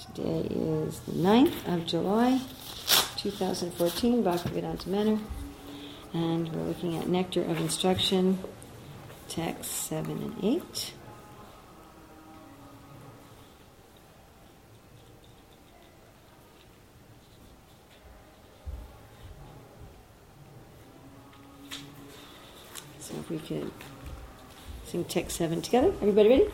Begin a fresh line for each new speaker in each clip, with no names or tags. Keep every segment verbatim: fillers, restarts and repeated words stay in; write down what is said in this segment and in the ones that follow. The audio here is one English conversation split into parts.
Today is the ninth of July, two thousand fourteen, Bhaktivedanta Manor. And we're looking at Nectar of Instruction, texts seven and eight. So if we could sing text seven together. Everybody ready?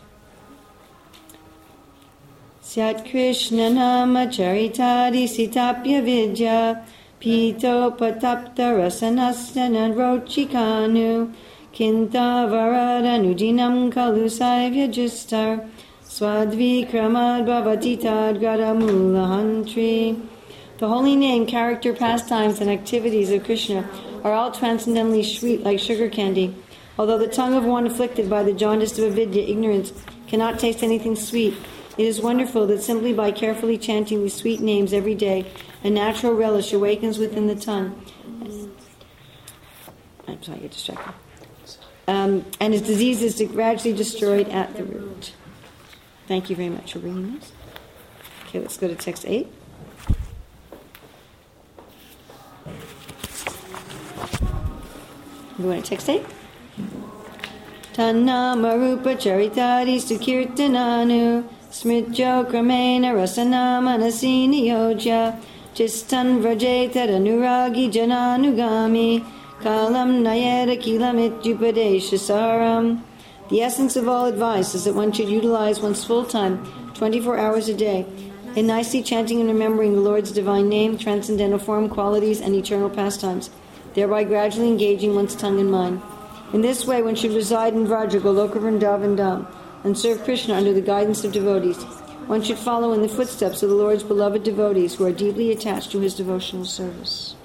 Syat Krishna Nama Charitadi Sitapya Vidya Pito Patapta Rasanasana Rochikanu Kinta Varada Nudinam Kalu Saivya Justar Swadvi Kramad Bhavatitad Gadamula Hantri. The holy name, character, pastimes, and activities of Krishna are all transcendently sweet like sugar candy. Although the tongue of one afflicted by the jaundice of avidya, ignorance, cannot taste anything sweet, it is wonderful that simply by carefully chanting these sweet names every day, a natural relish awakens within the tongue. I'm sorry, I get distracted. Um, and his disease is gradually destroyed at the root. Thank you very much for bringing this. Okay, let's go to text eight. You want to text eight? Tanna marupa charitari sukirtananu smritjo kramena rasana manasini yojya chistan vrajeta anuragi jananugami kalam nayera kilamit jupadesha saram. The essence of all advice is that one should utilize one's full time, twenty-four hours a day, in nicely chanting and remembering the Lord's divine name, transcendental form, qualities, and eternal pastimes, thereby gradually engaging one's tongue and mind. In this way, one should reside in Vraja, Goloka Vrindavan Dham, and serve Krishna under the guidance of devotees. One should follow in the footsteps of the Lord's beloved devotees who are deeply attached to his devotional service.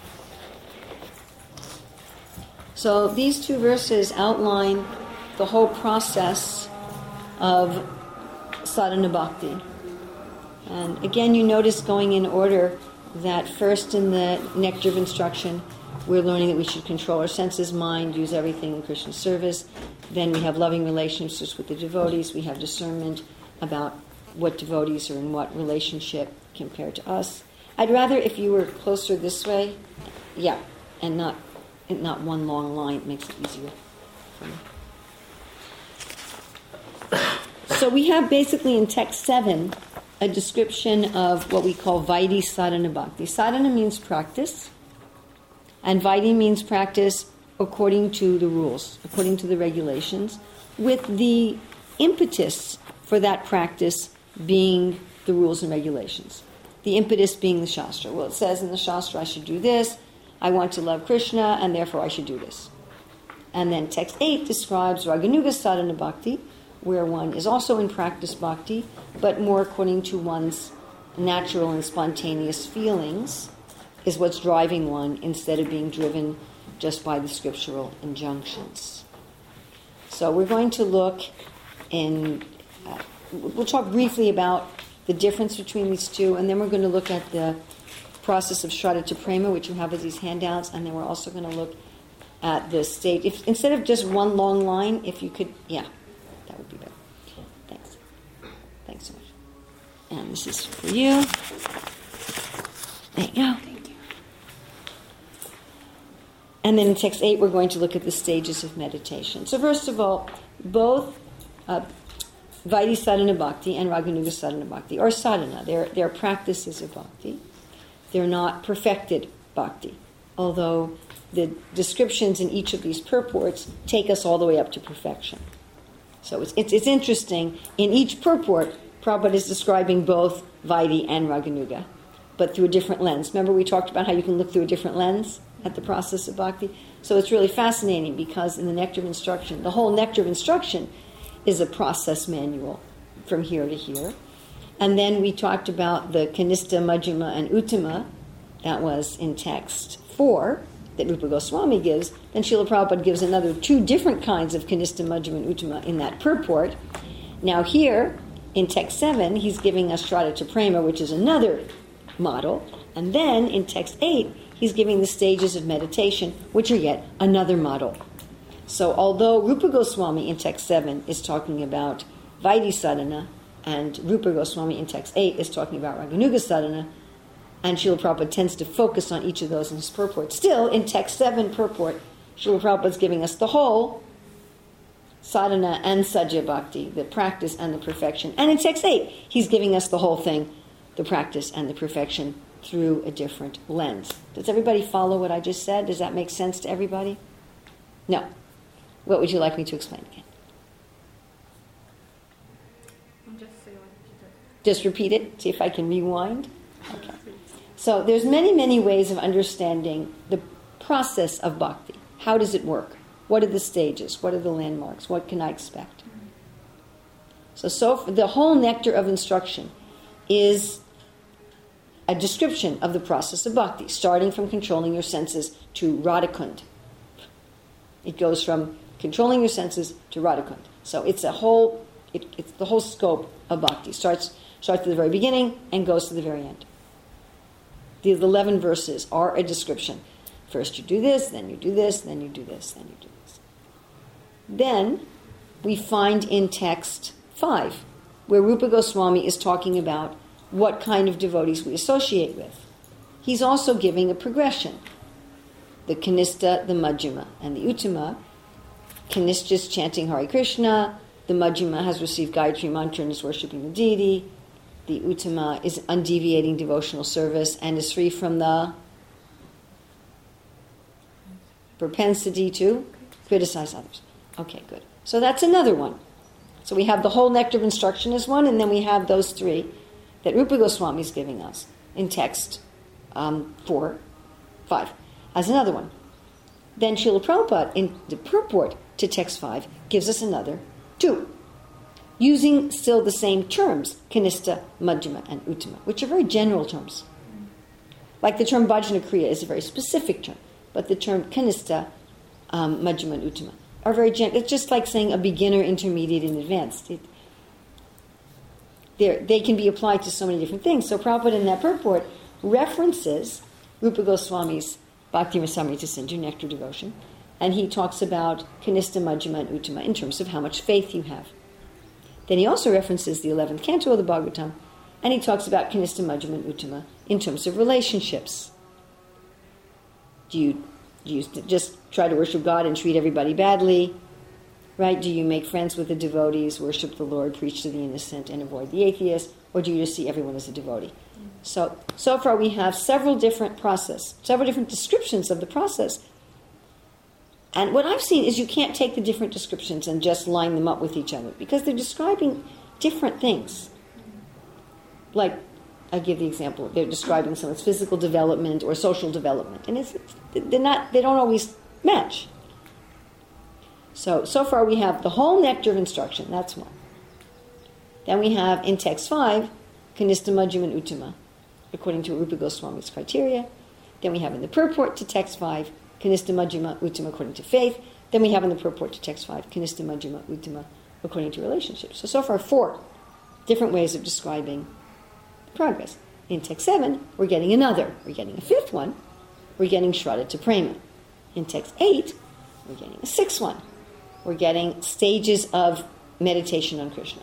So these two verses outline the whole process of sadhana bhakti. And again, you notice going in order that first in the Nectar of Instruction, we're learning that we should control our senses, mind, use everything in Krishna's service. Then we have loving relationships with the devotees. We have discernment about what devotees are in what relationship compared to us. I'd rather if you were closer this way, yeah, and not not one long line. It makes it easier for me. So we have basically in text seven a description of what we call Vaidhi Sadhana Bhakti. Sadhana means practice. And Vaidhi means practice according to the rules, according to the regulations, with the impetus for that practice being the rules and regulations. The impetus being the Shastra. Well, it says in the Shastra, I should do this, I want to love Krishna, and therefore I should do this. And then text eight describes Raganuga Sadhana Bhakti, where one is also in practice bhakti, but more according to one's natural and spontaneous feelings, is what's driving one instead of being driven just by the scriptural injunctions. So we're going to look in, uh, we'll talk briefly about the difference between these two, and then we're going to look at the process of Shraddha to Prema, which you have as these handouts, and then we're also going to look at the state. If, instead of just one long line, if you could, yeah, that would be better. Thanks. Thanks so much. And this is for you. There you go. And then in text eight, we're going to look at the stages of meditation. So first of all, both uh, Vaidhi Sadhana Bhakti and Raganuga Sadhana Bhakti are sadhana. They're, they're practices of bhakti. They're not perfected bhakti, although the descriptions in each of these purports take us all the way up to perfection. So it's, it's, it's interesting. In each purport, Prabhupada is describing both Vaidhi and Raganuga, but through a different lens. Remember we talked about how you can look through a different lens at the process of bhakti? So it's really fascinating because in the Nectar of Instruction, the whole Nectar of Instruction is a process manual from here to here. And then we talked about the Kanista, Majjhima, and Uttama. That was in text four that Rupa Goswami gives. Then Srila Prabhupada gives another two different kinds of Kanista, Majjhima, and Uttama in that purport. Now here, in text seven, he's giving us Shraddha to Prema, which is another model. And then in text eight, he's giving the stages of meditation, which are yet another model. So although Rupa Goswami in text seven is talking about Vaidhi Sadhana, And Rupa Goswami in text eight is talking about Raganuga sadhana, and Srila Prabhupada tends to focus on each of those in his purport. Still, in text seven purport, Srila Prabhupada is giving us the whole sadhana and sajya bhakti, the practice and the perfection. And in text eight, he's giving us the whole thing, the practice and the perfection, through a different lens. Does everybody follow what I just said? Does that make sense to everybody? No. What would you like me to explain again?
Just say what you did.
Just repeat it, see if I can rewind. Okay. So there's many, many ways of understanding the process of bhakti. How does it work? What are the stages? What are the landmarks? What can I expect? So, so the whole nectar of instruction is a description of the process of bhakti, starting from controlling your senses to Radhakund. It goes from controlling your senses to Radhakund. So it's a whole, it, it's the whole scope of bhakti. Starts starts at the very beginning and goes to the very end. These eleven verses are a description. First you do this, then you do this, then you do this, then you do this. Then we find in text five, where Rupa Goswami is talking about what kind of devotees we associate with. He's also giving a progression. The Kanista, the Majjhima, and the Uttama. Kanista is chanting Hare Krishna. The Majjhima has received Gayatri Mantra and is worshipping the deity. The Uttama is undeviating devotional service and is free from the propensity to criticize others. Okay, good. So that's another one. So we have the whole nectar of instruction as one, and then we have those three that Rupa Goswami is giving us in text um, four, five, as another one. Then Srila Prabhupada, in the purport to text five, gives us another two, using still the same terms, Kanista, Majjhima, and Uttama, which are very general terms. Like the term Bhajana Kriya is a very specific term, but the term Kanista, um, Majjhima, and Uttama are very general. It's just like saying a beginner, intermediate, and advanced. It, they can be applied to so many different things. So Prabhupada in that purport references Rupa Goswami's Bhakti Rasamrita Sindhu, Nectar Devotion, and he talks about Kanista, Majjhima, and Uttama in terms of how much faith you have. Then he also references the eleventh canto of the Bhagavatam, and he talks about Kanista, Majjhima, and Uttama in terms of relationships. Do you, do you just try to worship God and treat everybody badly? Right? Do you make friends with the devotees, worship the Lord, preach to the innocent, and avoid the atheist? Or do you just see everyone as a devotee? Mm-hmm. So, so far we have several different process, several different descriptions of the process. And what I've seen is you can't take the different descriptions and just line them up with each other, because they're describing different things. Like, I give the example, they're describing someone's physical development or social development, and it's, they're not, they don't always match. So, so far we have the whole nectar of instruction, that's one. Then we have in text five, Kanista, Majjhima, and Uttama, according to Rupa Goswami's criteria. Then we have in the purport to text five, Kanista, Majjhima, Uttama, according to faith. Then we have in the purport to text five, Kanista, Majjhima, Uttama, according to relationships. So, so far four different ways of describing progress. In text seven, we're getting another. We're getting a fifth one. We're getting Shraddha to Prema. In text eight, we're getting a sixth one. We're getting stages of meditation on Krishna.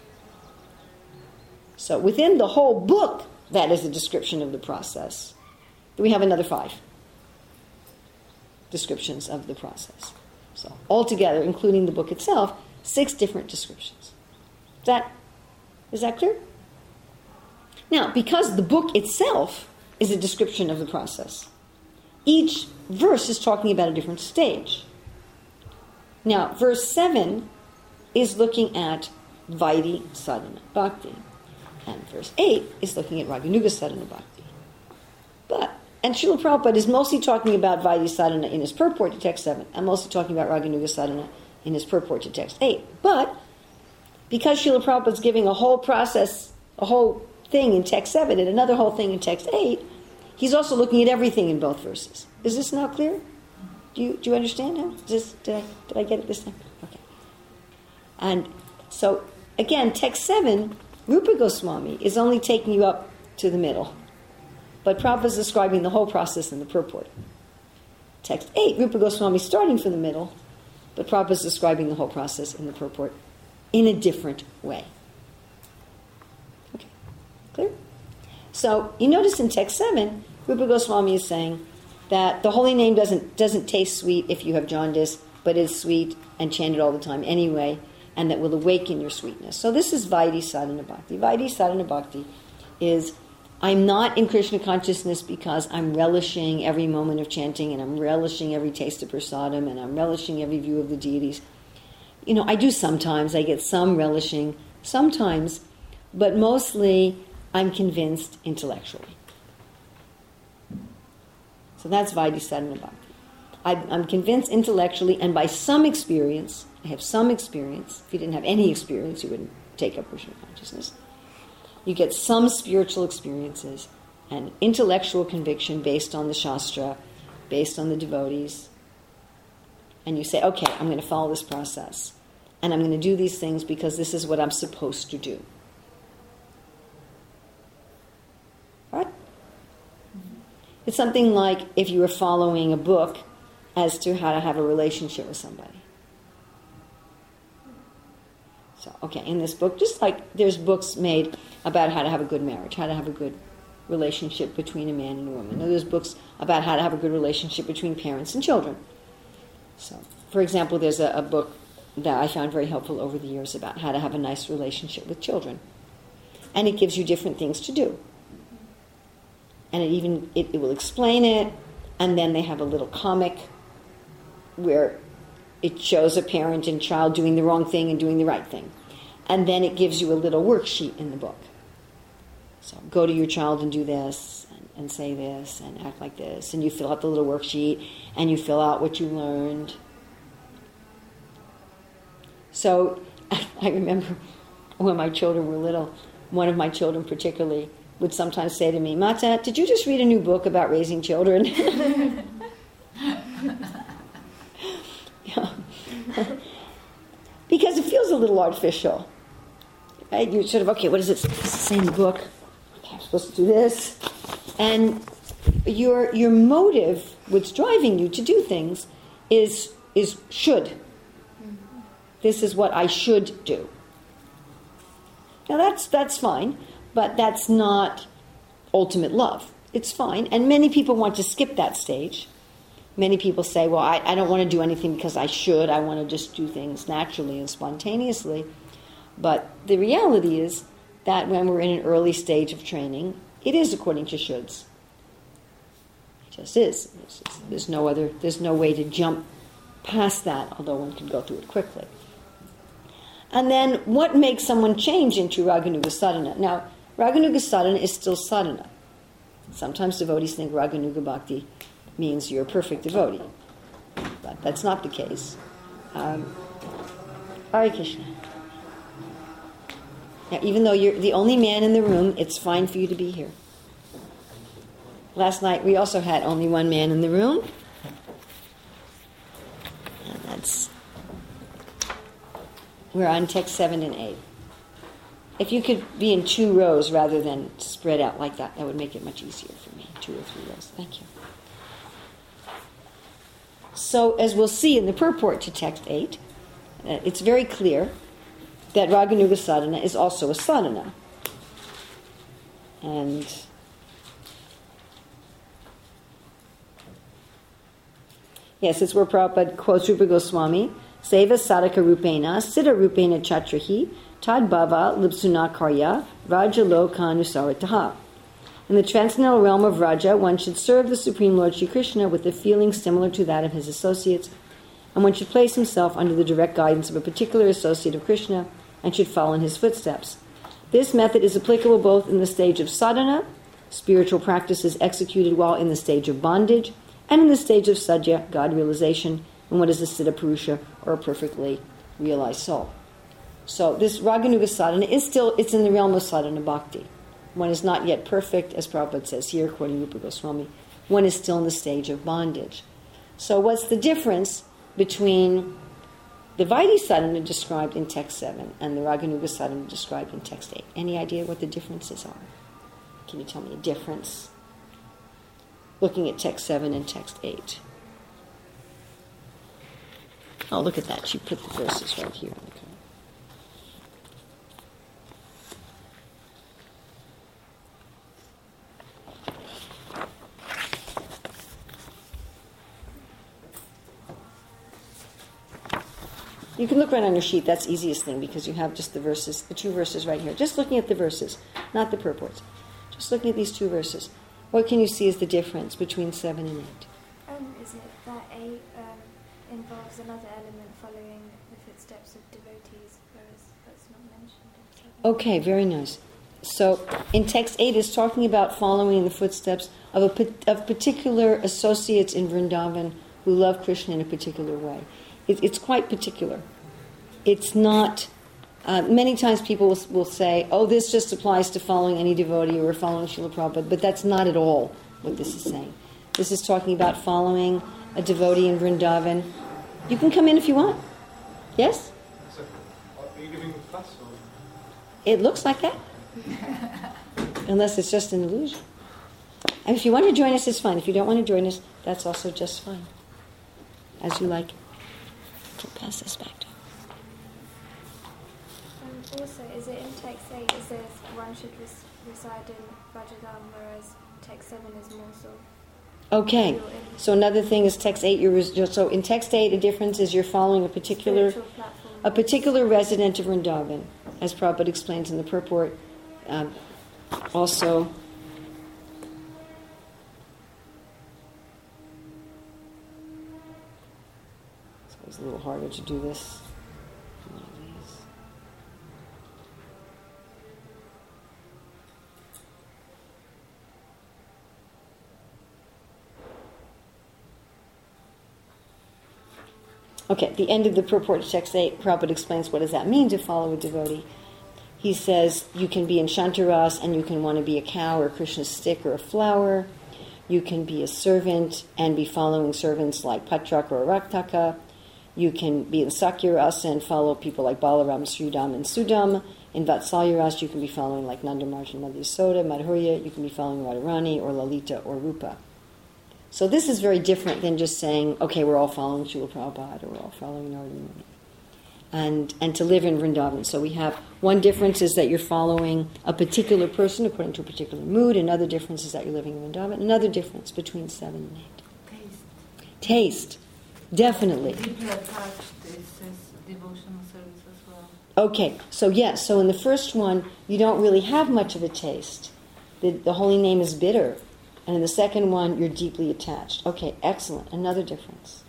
So within the whole book, that is a description of the process. We have another five descriptions of the process. So altogether, including the book itself, six different descriptions. Is that, is that clear? Now, because the book itself is a description of the process, each verse is talking about a different stage. Now, verse seven is looking at Vaidhi Sadhana Bhakti, and verse eight is looking at Raganuga Sadhana Bhakti. But, and Srila Prabhupada is mostly talking about Vaidhi Sadhana in his purport to text seven, and mostly talking about Raganuga Sadhana in his purport to text eight. But, because Srila Prabhupada is giving a whole process, a whole thing in text seven and another whole thing in text eight, he's also looking at everything in both verses. Is this now clear? Do you do you understand now? Is this, did I did I get it this time? Okay. And so again, text seven, Rupa Goswami is only taking you up to the middle, but Prabhupada is describing the whole process in the purport. Text eight, Rupa Goswami is starting from the middle, but Prabhupada is describing the whole process in the purport in a different way. So you notice in text seven, Rupa Goswami is saying that the holy name doesn't doesn't taste sweet if you have jaundice, but is sweet and chanted all the time anyway, and that will awaken your sweetness. So this is Vaidhi Sadhana Bhakti. Vaidhi Sadhana Bhakti is, I'm not in Krishna consciousness because I'm relishing every moment of chanting, and I'm relishing every taste of prasadam, and I'm relishing every view of the deities. You know, I do sometimes, I get some relishing, sometimes, but mostly I'm convinced intellectually. So that's Vaidhi Sadhana Bhakti. I, I'm convinced intellectually, and by some experience, I have some experience. If you didn't have any experience, you wouldn't take up Krishna consciousness. You get some spiritual experiences and intellectual conviction based on the Shastra, based on the devotees, and you say, okay, I'm going to follow this process, and I'm going to do these things because this is what I'm supposed to do. Right? It's something like if you were following a book as to how to have a relationship with somebody. So, okay, in this book, just like there's books made about how to have a good marriage, how to have a good relationship between a man and a woman. There's books about how to have a good relationship between parents and children. So, for example, there's a, a book that I found very helpful over the years about how to have a nice relationship with children. And it gives you different things to do. And it even, it, it will explain it, and then they have a little comic where it shows a parent and child doing the wrong thing and doing the right thing. And then it gives you a little worksheet in the book. So go to your child and do this, and, and say this, and act like this, and you fill out the little worksheet, and you fill out what you learned. So I remember when my children were little, one of my children particularly would sometimes say to me, Mata, did you just read a new book about raising children? Yeah. Because it feels a little artificial. Right? You're sort of, okay, what does it say in the book? Okay, I'm supposed to do this. And your your motive, what's driving you to do things, is is should. This is what I should do. Now that's that's fine, but that's not ultimate love. It's fine, and many people want to skip that stage. Many people say, well, I, I don't want to do anything because I should. I want to just do things naturally and spontaneously. But the reality is that when we're in an early stage of training, it is according to shoulds. It just is. There's, there's no other, there's no way to jump past that, although one can go through it quickly. And then what makes someone change into Raganuga Sadhana? Now, Raganuga Sadhana is still sadhana. Sometimes devotees think Raganuga Bhakti means you're a perfect devotee. But that's not the case. Um, Hare Krishna. Now, even though you're the only man in the room, it's fine for you to be here. Last night we also had only one man in the room. And that's... We're on text seven and eight. If you could be in two rows rather than spread out like that, that would make it much easier for me. Two or three rows. Thank you. So, as we'll see in the purport to text eight, uh, it's very clear that Raganuga Sadhana is also a sadhana. And yes, it's where Prabhupada quotes Rupa Goswami, Seva Sadhaka Rupena, Siddha Rupena Chatrahi, Tad Bhava Lipsuna Karya, Raja Lokanusarataha. In the transcendental realm of Raja, one should serve the Supreme Lord Shri Krishna with a feeling similar to that of his associates, and one should place himself under the direct guidance of a particular associate of Krishna and should follow in his footsteps. This method is applicable both in the stage of sadhana, spiritual practices executed while in the stage of bondage, and in the stage of sadhya, God realization, and what is a siddha purusha, or a perfectly realized soul. So this Raganuga Sadhana is still, it's in the realm of sadhana bhakti. One is not yet perfect, as Prabhupada says here, according to Rupa Goswami. One is still in the stage of bondage. So what's the difference between the Vaidhi Sadhana described in text seven and the Raganuga Sadhana described in text eight? Any idea what the differences are? Can you tell me a difference? Looking at text seven and text eight. Oh, look at that. She put the verses right here. Okay. You can look right on your sheet. That's the easiest thing because you have just the verses, the two verses right here. Just looking at the verses, not the purports. Just looking at these two verses. What can you see is the difference between seven and eight?
Um, is it that eight um, involves another element following the footsteps of devotees, whereas that's not mentioned in seven?
Okay, very nice. So in text eight is talking about following the footsteps of a of particular associates in Vrindavan who love Krishna in a particular way. It, it's quite particular. It's not. Uh, many times people will, will say, "Oh, this just applies to following any devotee or following Srila Prabhupada," but that's not at all what this is saying. This is talking about following a devotee in Vrindavan. You can come in if you want. Yes?
So, are you giving the class or?
It looks like that. Unless it's just an illusion. And if you want to join us, it's fine. If you don't want to join us, that's also just fine. As you like. I'll pass this back to you.
Um, also, is it in text eight it says one should res- reside in Vajradham, whereas text seven is more so?
Okay. So another thing is text eight. You're res- so in text eight, the difference is you're following a particular, a particular resident of Vrindavan, as Prabhupada explains in the purport. Um, also, it's always a little harder to do this. One of these. Okay, at the end of the purport of text eight, Prabhupada explains what does that mean to follow a devotee. He says you can be in Shantaras and you can want to be a cow or Krishna's stick or a flower. You can be a servant and be following servants like Patrak or Raktaka. You can be in Sakyaras and follow people like Balaram, Sridham, and Sudam. In Vatsalyaras, you can be following like Nandamarj and Madhyasoda, Madhurya. You can be following Radharani or Lalita or Rupa. So this is very different than just saying, okay, we're all following Srila Prabhupada or we're all following Narada Muni. And, and to live in Vrindavan. So we have one difference is that you're following a particular person according to a particular mood. Another difference is that you're living in Vrindavan. Another difference between seven and eight.
Taste.
Taste. Definitely.
Deeply attached, it says devotional service as well.
Okay, so yes, so in the first one, you don't really have much of a taste. The, the holy name is bitter. And in the second one, you're deeply attached. Okay, excellent. Another difference.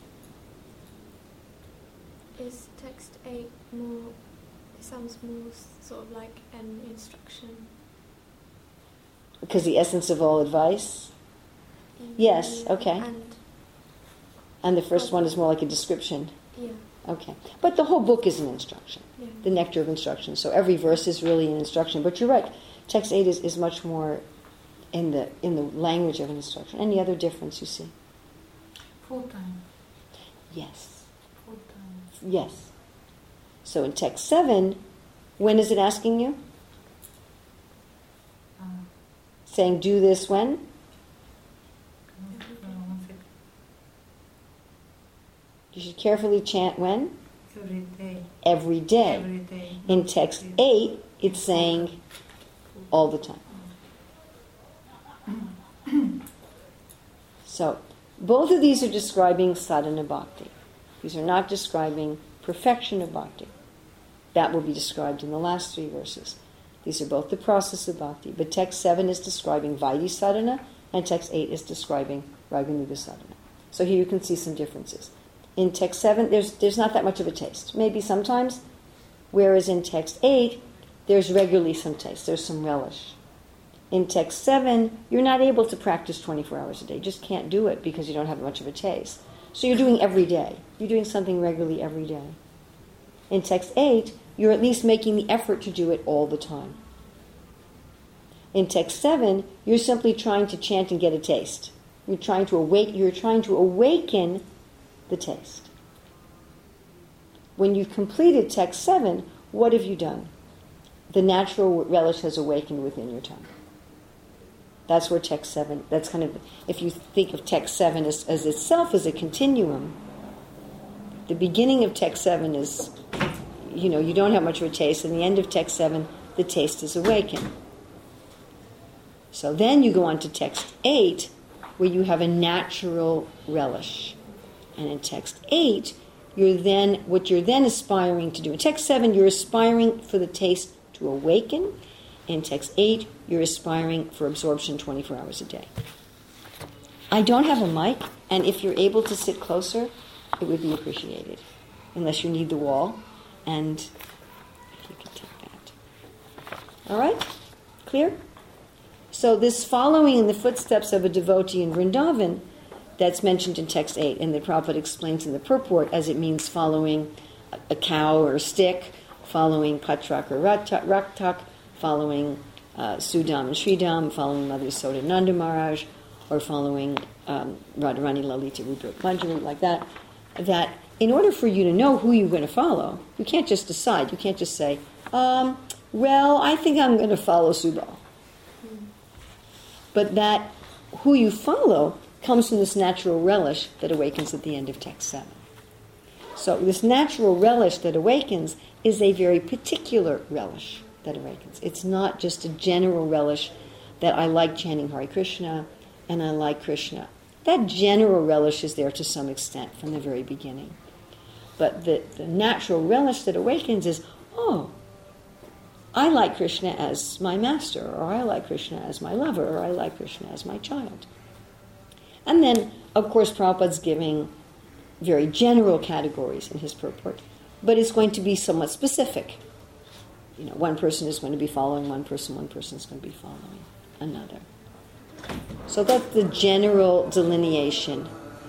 Is text eight more, it sounds more sort of like an instruction?
Because the essence of all advice? Yes, okay.
And,
And the first one is more like a description.
yeah.
Okay. But the whole book is an instruction.
Yeah.
The nectar of instruction. So every verse is really an instruction. But you're right. Text eight is, is much more in the in the language of an instruction. Any other difference you see?
Full time.
Yes.
Full time.
Yes. So in text seven, when is it asking you?
Uh,
Saying do this when?
uh, one second.
You should carefully chant when?
Every day.
Every day.
Every day.
In text eight, it's saying all the time. So, both of these are describing sadhana bhakti. These are not describing perfection of bhakti. That will be described in the last three verses. These are both the process of bhakti. But text seven is describing Vaidhi sadhana, and text eight is describing Raganuga sadhana. So here you can see some differences. In text seven, there's there's not that much of a taste. Maybe sometimes, whereas in text eight, there's regularly some taste. There's some relish. In text seven, you're not able to practice twenty-four hours a day. You just can't do it because you don't have much of a taste. So you're doing every day. You're doing something regularly every day. In text eight, you're at least making the effort to do it all the time. In text seven, you're simply trying to chant and get a taste. You're trying to awake. You're trying to awaken the taste. When you've completed text seven, what have you done? The natural relish has awakened within your tongue. That's where text seven, that's kind of, if you think of text seven as, as itself as a continuum, the beginning of text seven is, you know, you don't have much of a taste, and the end of text seven, the taste is awakened. So then you go on to text eight, where you have a natural relish. And in text eight, you're then, what you're then aspiring to do. In text seven, you're aspiring for the taste to awaken. In text eight, you're aspiring for absorption twenty-four hours a day. I don't have a mic, and if you're able to sit closer, it would be appreciated. Unless you need the wall, and if you could take that. All right? Clear? So this following in the footsteps of a devotee in Vrindavan, that's mentioned in text eight, and the Prabhupada explains in the purport as it means following a, a cow or a stick, following Patrak or Raktak, following uh, Sudam and Sridham, following Mother Soda Nanda Maharaj, or following um, Radharani Lalita Rudra Manjari, like that, that in order for you to know who you're going to follow, you can't just decide. You can't just say, um, well, I think I'm going to follow Subal. Mm. But that who you follow comes from this natural relish that awakens at the end of text seven. So this natural relish that awakens is a very particular relish that awakens. It's not just a general relish that I like chanting Hare Krishna and I like Krishna. That general relish is there to some extent from the very beginning. But the, the natural relish that awakens is, oh, I like Krishna as my master, or I like Krishna as my lover, or I like Krishna as my child. And then, of course, Prabhupada's giving very general categories in his purport, but it's going to be somewhat specific. You know, one person is going to be following one person, one person is going to be following another. So that's the general delineation.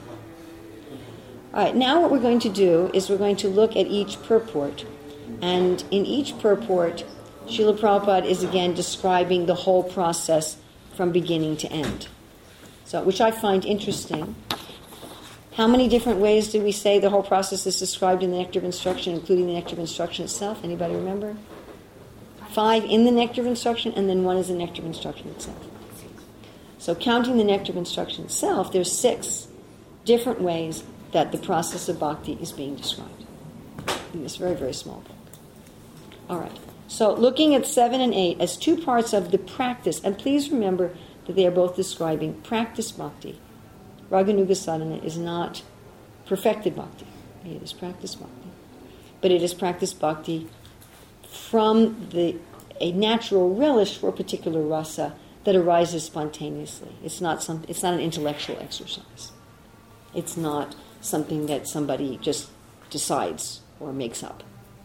All right, now what we're going to do is we're going to look at each purport. And in each purport, Srila Prabhupada is again describing the whole process from beginning to end. So, which I find interesting. How many different ways do we say the whole process is described in the Nectar of Instruction, including the Nectar of Instruction itself? Anybody remember? Five in the Nectar of Instruction, and then one is the Nectar of Instruction itself. So counting the Nectar of Instruction itself, there's six different ways that the process of bhakti is being described in this very, very small book. All right. So looking at seven and eight as two parts of the practice, and please remember that they are both describing practice bhakti. Raganuga sadhana is not perfected bhakti. It is practice bhakti. But it is practice bhakti from the a natural relish for a particular rasa that arises spontaneously. It's not some. It's not an intellectual exercise. It's not something that somebody just decides or makes up.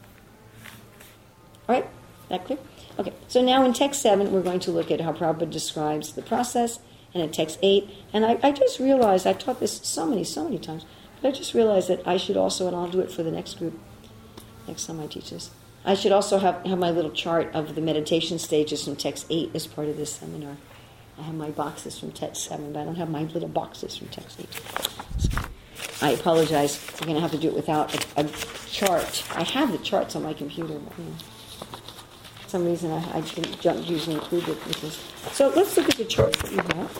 All right? That clear? Okay. So now in text seven, we're going to look at how Prabhupada describes the process, and in text eight, and I, I just realized, I've taught this so many, so many times, but I just realized that I should also, and I'll do it for the next group, next time I teach this, I should also have, have my little chart of the meditation stages from text eight as part of this seminar. I have my boxes from text seven, but I don't have my little boxes from text eight. So I apologize. I'm going to have to do it without a, a chart. I have the charts on my computer, but you know, for some reason I, I didn't usually include it with this. So let's look at the charts that you have.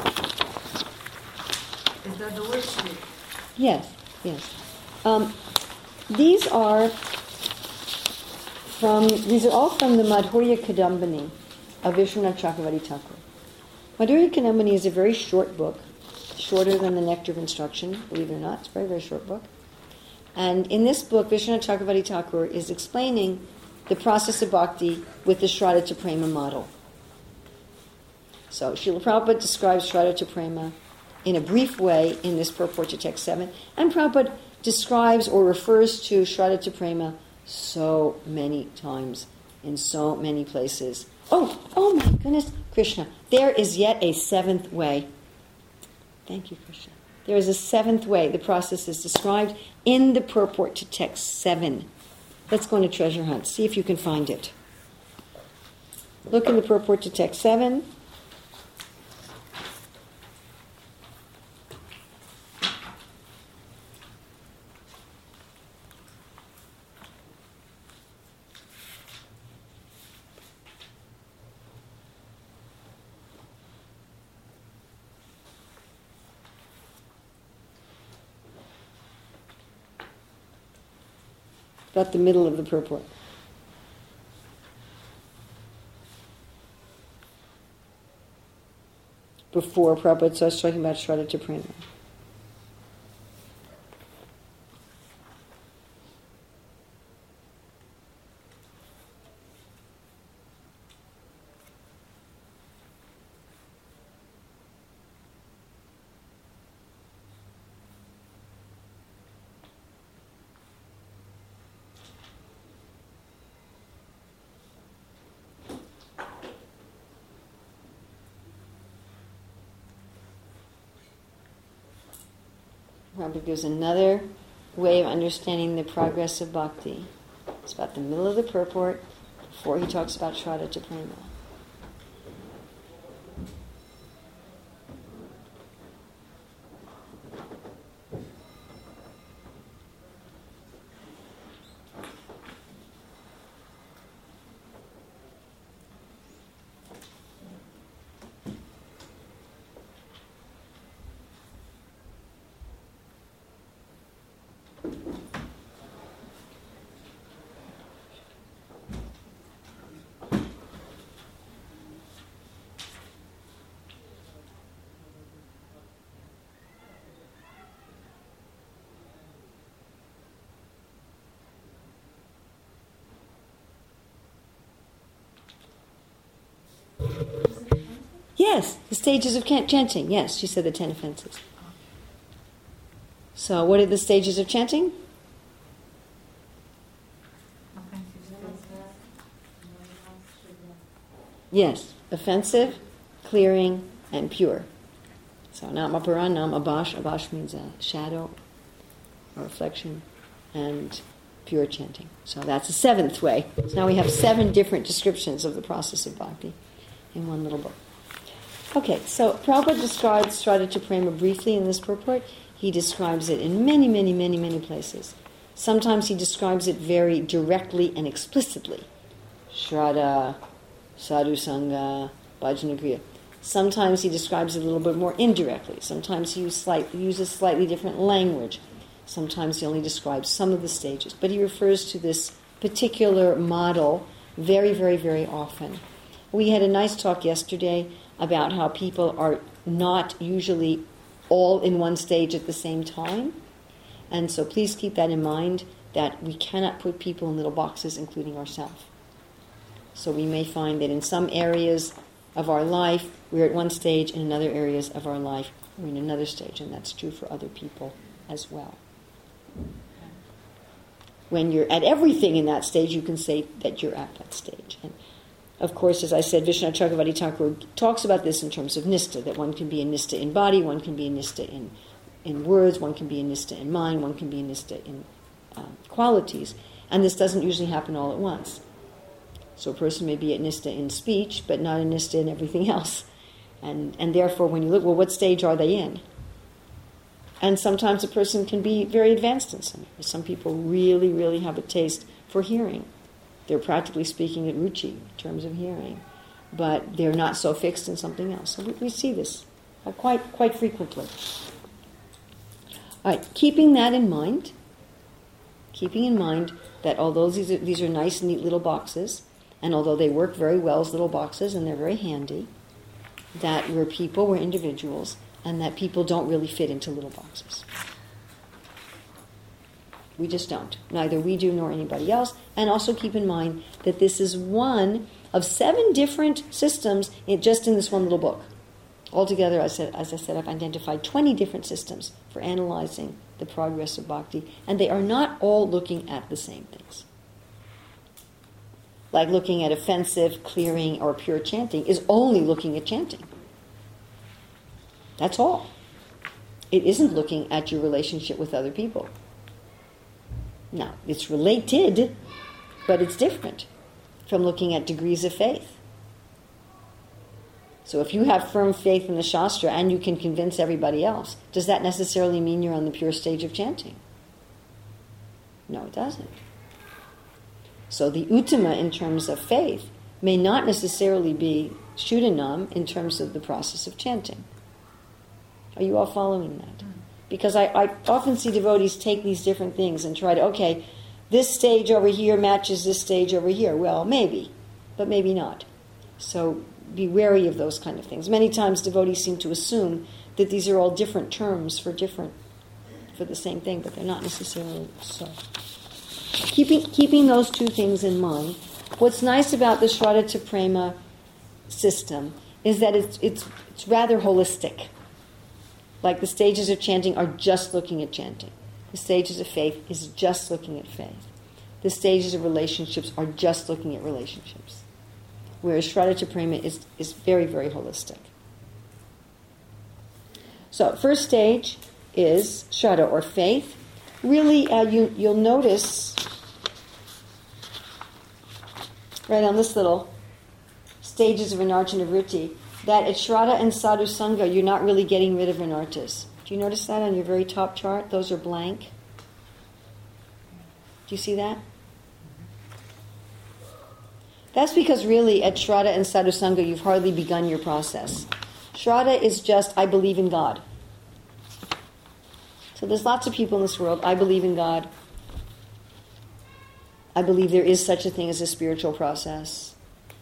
Is that the worksheet?
Yes, yes. Um, these are from, these are all from the Madhurya Kadambini of Vishwanath Chakravarti Thakur. Madhurya Kadambini is a very short book, shorter than the Nectar of Instruction, believe it or not. It's a very, very short book. And in this book, Vishwanath Chakravarti Thakur is explaining the process of bhakti with the Shraddha Prema model. So Srila Prabhupada describes Shraddha Prema in a brief way in this purport to text seven, and Prabhupada describes or refers to Shraddha Prema so many times in so many places. Oh, oh my goodness, Krishna. There is yet a seventh way. Thank you, Krishna. There is a seventh way. The process is described in the purport to text seven. Let's go on a treasure hunt. See if you can find it. Look in the purport to text seven. About the middle of the purport. Before Prabhupada starts talking about Shraddha Prema. Prabhupada gives another way of understanding the progress of bhakti. It's about the middle of the purport before he talks about Shraddha to Prema. Yes, the stages of can- chanting. Yes, she said the ten offenses. So, what are the stages of chanting? Yes, offensive, clearing, and pure. So, Namaparan, Nam Abash. Abash means a shadow or reflection, and pure chanting. So, that's the seventh way. So, now we have seven different descriptions of the process of bhakti in one little book. Okay, so Prabhupada describes Shraddha to Prema briefly in this purport. He describes it in many, many, many, many places. Sometimes he describes it very directly and explicitly. Shraddha, Sadhu Sangha, Bhajana Kriya. Sometimes he describes it a little bit more indirectly. Sometimes he uses slight, uses slightly different language. Sometimes he only describes some of the stages. But he refers to this particular model very, very, very often. We had a nice talk yesterday about how people are not usually all in one stage at the same time. And so please keep that in mind, that we cannot put people in little boxes, including ourselves. So we may find that in some areas of our life, we're at one stage, in other areas of our life, we're in another stage, and that's true for other people as well. When you're at everything in that stage, you can say that you're at that stage. And of course, as I said, Vishwanath Chakravarti Thakur talks about this in terms of nista, that one can be a nista in body, one can be a nista in, in words, one can be a nista in mind, one can be a nista in uh, qualities. And this doesn't usually happen all at once. So a person may be at nista in speech, but not a nista in everything else. And, and therefore, when you look, well, what stage are they in? And sometimes a person can be very advanced in some areas. Some people really, really have a taste for hearing. They're practically speaking at ruchi in terms of hearing, but they're not so fixed in something else. So we, we see this uh, quite quite frequently. All right, keeping that in mind, keeping in mind that although these are, these are nice, neat little boxes, and although they work very well as little boxes and they're very handy, that we're people, we're individuals, and that people don't really fit into little boxes. We just don't. Neither we do nor anybody else. And also keep in mind that this is one of seven different systems in, just in this one little book. Altogether, as I, said, as I said, I've identified twenty different systems for analyzing the progress of bhakti, and they are not all looking at the same things. Like looking at offensive, clearing, or pure chanting is only looking at chanting. That's all. It isn't looking at your relationship with other people. Now, it's related, but it's different from looking at degrees of faith. So if you have firm faith in the Shastra and you can convince everybody else, does that necessarily mean you're on the pure stage of chanting? No, it doesn't. So the Uttama in terms of faith may not necessarily be Shuddhanam in terms of the process of chanting. Are you all following that? Because I, I often see devotees take these different things and try to, okay, this stage over here matches this stage over here. Well, maybe, but maybe not. So be wary of those kind of things. Many times devotees seem to assume that these are all different terms for different, for the same thing, but they're not necessarily so. Keeping, keeping those two things in mind, what's nice about the Shraddha to Prema system is that it's, it's, it's rather holistic. Like the stages of chanting are just looking at chanting. The stages of faith is just looking at faith. The stages of relationships are just looking at relationships. Whereas Shraddha to Prema is, is very, very holistic. So first stage is Shraddha, or faith. Really, uh, you, you'll notice right on this little stages of Anartha Vritti that at Shraddha and Sadhu Sangha, you're not really getting rid of Anarthas. Do you notice that on your very top chart? Those are blank. Do you see that? That's because really at Shraddha and Sadhu Sangha, you've hardly begun your process. Shraddha is just, I believe in God. So there's lots of people in this world, I believe in God. I believe there is such a thing as a spiritual process.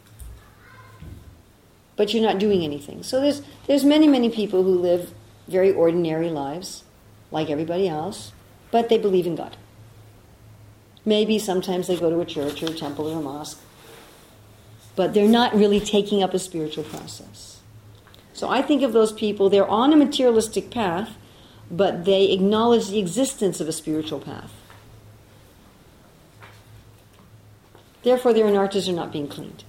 But you're not doing anything. So there's there's many, many people who live very ordinary lives, like everybody else, but they believe in God. Maybe sometimes they go to a church or a temple or a mosque, but they're not really taking up a spiritual process. So I think of those people, they're on a materialistic path, but they acknowledge the existence of a spiritual path. Therefore, their anarthas are not being cleaned.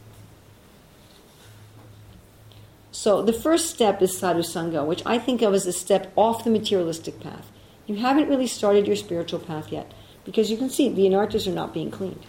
So the first step is sadhu sangha, which I think of as a step off the materialistic path. You haven't really started your spiritual path yet, because you can see the anarthas are not being cleaned.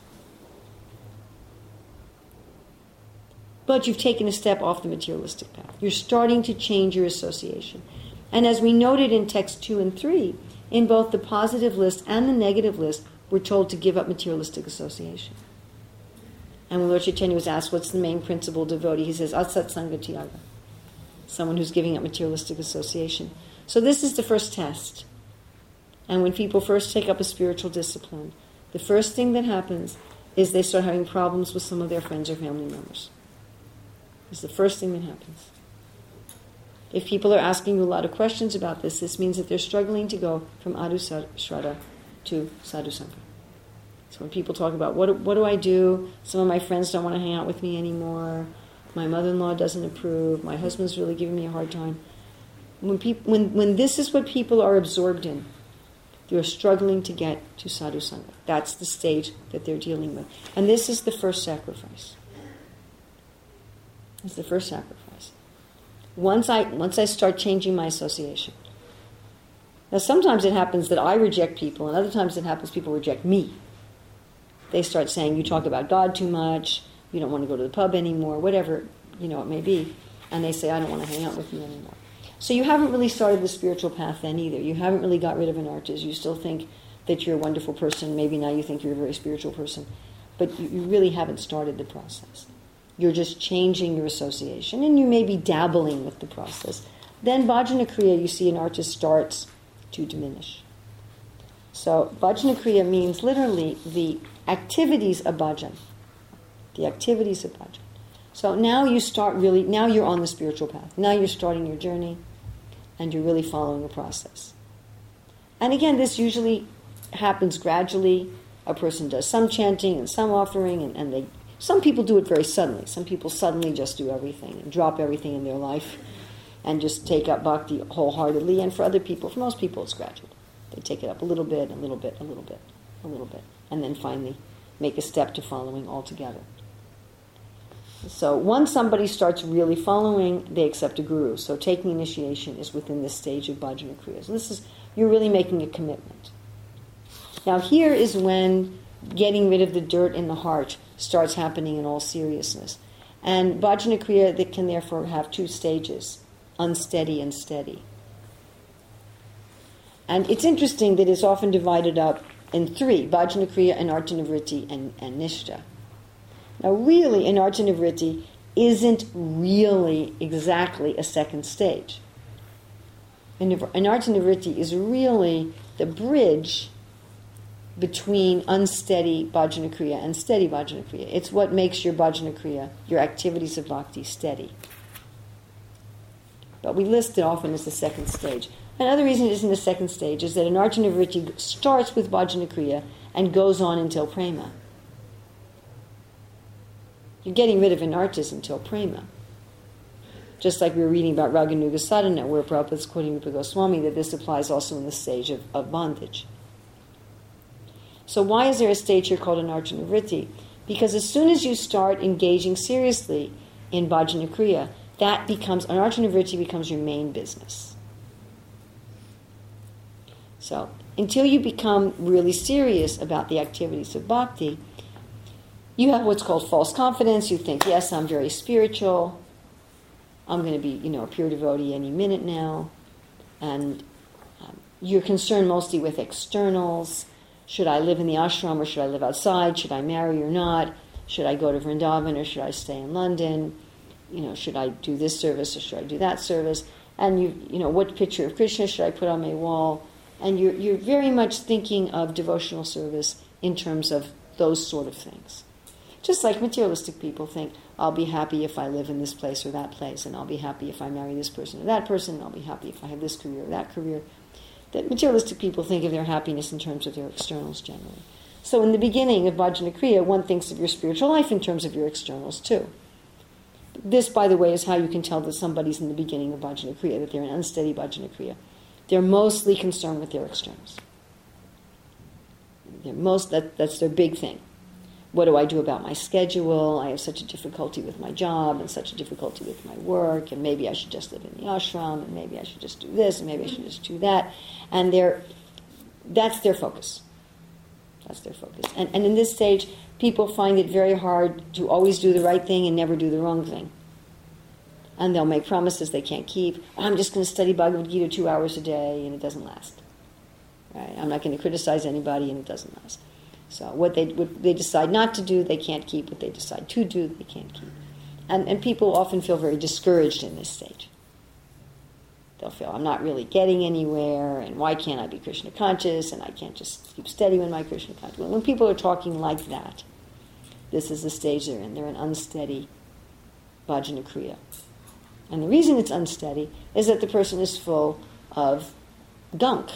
But you've taken a step off the materialistic path. You're starting to change your association. And as we noted in text two and three, in both the positive list and the negative list, we're told to give up materialistic association. And when Lord Chaitanya was asked, what's the main principle devotee? He says, Asat Sangha Tyaga. Someone who's giving up materialistic association. So this is the first test. And when people first take up a spiritual discipline, the first thing that happens is they start having problems with some of their friends or family members. It's the first thing that happens. If people are asking you a lot of questions about this, this means that they're struggling to go from Adhu Shraddha to Sadhu Sangha. So when people talk about, what, what do I do? Some of my friends don't want to hang out with me anymore. My mother-in-law doesn't approve. My husband's really giving me a hard time. When, people, when, when this is what people are absorbed in, they're struggling to get to Sadhu Sangha. That's the stage that they're dealing with. And this is the first sacrifice. It's the first sacrifice. Once I once I start changing my association. Now sometimes it happens that I reject people, and other times it happens people reject me. They start saying, you talk about God too much, you don't want to go to the pub anymore, whatever, you know, it may be. And they say, I don't want to hang out with you anymore. So you haven't really started the spiritual path then either. You haven't really got rid of anarthas. You still think that you're a wonderful person. Maybe now you think you're a very spiritual person. But you, you really haven't started the process. You're just changing your association, and you may be dabbling with the process. Then Bhajana Kriya, you see, anartha starts to diminish. So Bhajana Kriya means literally the activities of bhajan. The activities of bhajan. So now you start really, now you're on the spiritual path. Now you're starting your journey, and you're really following a process. And again, this usually happens gradually. A person does some chanting and some offering, and, and they some people do it very suddenly. Some people suddenly just do everything and drop everything in their life and just take up bhakti wholeheartedly. And for other people, for most people, it's gradual. They take it up a little bit, a little bit, a little bit, a little bit, and then finally make a step to following altogether. So once somebody starts really following, they accept a guru. So taking initiation is within this stage of Bhajana Kriya. So this is, you're really making a commitment. Now here is when getting rid of the dirt in the heart starts happening in all seriousness. And Bhajana Kriya that can therefore have two stages, unsteady and steady. And it's interesting that it's often divided up in three, Bhajana Kriya, Anartha Vritti, and, and Nishtha. Now really, Anartha Vritti isn't really exactly a second stage. Anartha Vritti is really the bridge between unsteady Bhajana Kriya and steady Bhajana Kriya. It's what makes your Bhajana Kriya, your activities of bhakti, steady. But we list it often as the second stage. Another reason it isn't the second stage is that Anartha Vritti starts with Bhajana Kriya and goes on until prema. You're getting rid of anarthas until prema. Just like we were reading about Raganuga Sadhana, where Prabhupada's quoting Rupa Goswami, that this applies also in the stage of, of bondage. So why is there a stage here called Anartha Vritti? Because as soon as you start engaging seriously in Bhajana Kriya, that becomes, Anartha Vritti becomes your main business. So until you become really serious about the activities of bhakti, you have what's called false confidence. You think, yes, I'm very spiritual. I'm going to be, you know, a pure devotee any minute now. And um, you're concerned mostly with externals. Should I live in the ashram or should I live outside? Should I marry or not? Should I go to Vrindavan or should I stay in London? You know, should I do this service or should I do that service? And you, you know, what picture of Krishna should I put on my wall? And you're you're very much thinking of devotional service in terms of those sort of things. Just like materialistic people think, I'll be happy if I live in this place or that place, and I'll be happy if I marry this person or that person, and I'll be happy if I have this career or that career. That materialistic people think of their happiness in terms of their externals generally. So in the beginning of Bhajana Kriya, one thinks of your spiritual life in terms of your externals too. This, by the way, is how you can tell that somebody's in the beginning of Bhajana Kriya, that they're an unsteady Bhajana Kriya. They're mostly concerned with their externals. They're most that that's their big thing. What do I do about my schedule? I have such a difficulty with my job and such a difficulty with my work, and maybe I should just live in the ashram, and maybe I should just do this, and maybe I should just do that. And they're, that's their focus. That's their focus. And, and in this stage, people find it very hard to always do the right thing and never do the wrong thing. And they'll make promises they can't keep. I'm just going to study Bhagavad Gita two hours a day, and it doesn't last. Right? I'm not going to criticize anybody, and it doesn't last. So what they what they decide not to do, they can't keep. What they decide to do, they can't keep. And and people often feel very discouraged in this stage. They'll feel, I'm not really getting anywhere, and why can't I be Krishna conscious, and I can't just keep steady with my Krishna conscious. When people are talking like that, this is the stage they're in. They're an unsteady Bhajana Kriya. And the reason it's unsteady is that the person is full of gunk.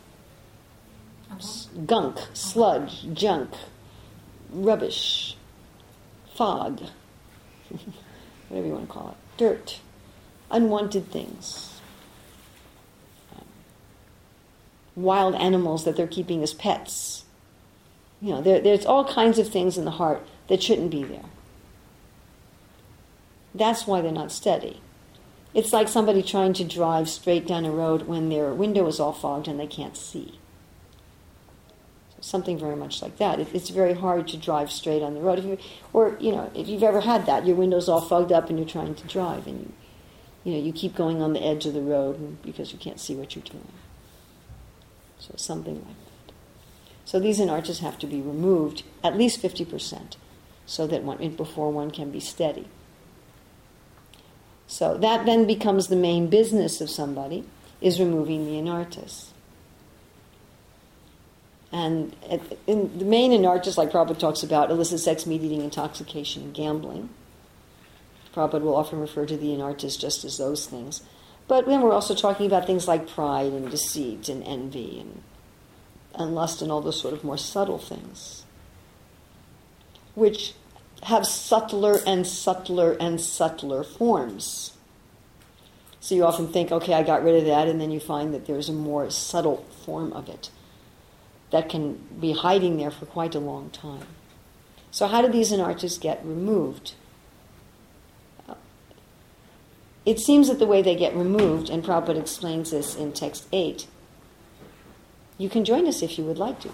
Gunk, sludge, junk, rubbish, fog, whatever you want to call it, dirt, unwanted things, um, wild animals that they're keeping as pets. You know, there, there's all kinds of things in the heart that shouldn't be there. That's why they're not steady. It's like somebody trying to drive straight down a road when their window is all fogged and they can't see. Something very much like that. It, it's very hard to drive straight on the road. If you, or, you know, if you've ever had that, your window's all fogged up and you're trying to drive, and you, you know, you keep going on the edge of the road because you can't see what you're doing. So something like that. So these anarchas have to be removed at least fifty percent, so that one, before one can be steady. So that then becomes the main business of somebody, is removing the anartas. And in the main anartas, like Prabhupada talks about, illicit sex, meat eating, intoxication, and gambling. Prabhupada will often refer to the anartas just as those things. But then we're also talking about things like pride and deceit and envy and, and lust and all those sort of more subtle things, which have subtler and subtler and subtler forms. So you often think, okay, I got rid of that, and then you find that there's a more subtle form of it that can be hiding there for quite a long time. So how do these anarchas get removed? It seems that the way they get removed, and Prabhupada explains this in text eight, you can join us if you would like to.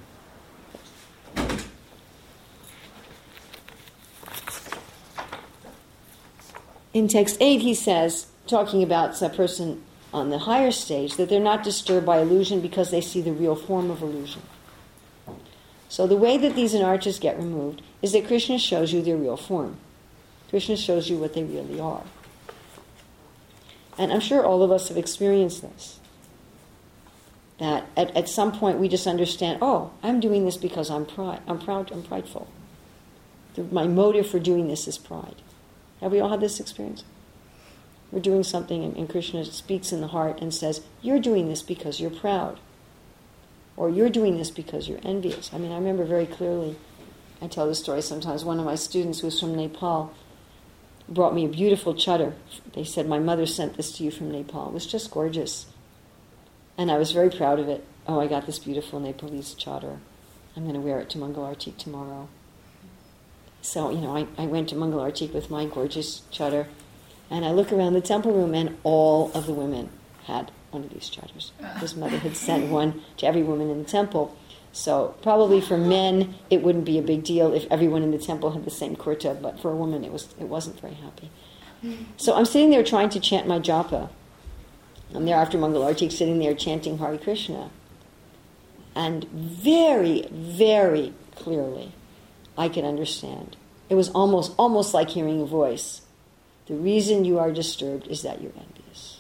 In text eight he says, talking about a person on the higher stage, that they're not disturbed by illusion because they see the real form of illusion. So the way that these anarchas get removed is that Krishna shows you their real form. Krishna shows you what they really are. And I'm sure all of us have experienced this. That at, at some point we just understand, oh, I'm doing this because I'm pride, I'm proud, I'm prideful. The, my motive for doing this is pride. Have we all had this experience? We're doing something and, and Krishna speaks in the heart and says, you're doing this because you're proud. Or you're doing this because you're envious. I mean, I remember very clearly, I tell this story sometimes, one of my students who was from Nepal brought me a beautiful chadar. They said, my mother sent this to you from Nepal. It was just gorgeous. And I was very proud of it. Oh, I got this beautiful Nepalese chadar. I'm going to wear it to Mangal Artik tomorrow. So, you know, I, I went to Mangal Artik with my gorgeous chadar, and I look around the temple room, and all of the women had one of these chatters. His mother had sent one to every woman in the temple. So probably for men, it wouldn't be a big deal if everyone in the temple had the same kurta, but for a woman, it was it wasn't very happy. So I'm sitting there trying to chant my japa. I'm there after Mangalarti, sitting there chanting Hare Krishna. And very, very clearly, I could understand. It was almost almost like hearing a voice. The reason you are disturbed is that you're envious.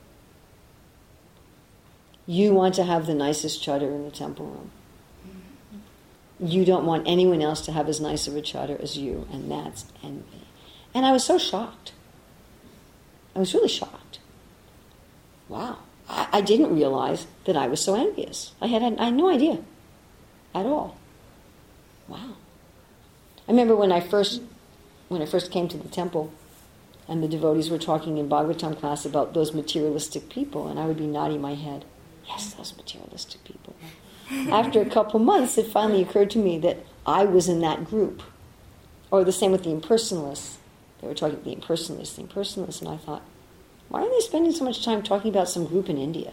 You want to have the nicest chatter in the temple room. You don't want anyone else to have as nice of a chatter as you, and that's envy. And I was so shocked. I was really shocked. Wow. I, I didn't realize that I was so envious. I had, I had no idea at all. Wow. I remember when I first when I first came to the temple and the devotees were talking in Bhagavatam class about those materialistic people, and I would be nodding my head, yes, those materialistic people. After a couple months, it finally occurred to me that I was in that group. Or the same with the impersonalists. They were talking about the impersonalists, the impersonalists, and I thought, why are they spending so much time talking about some group in India?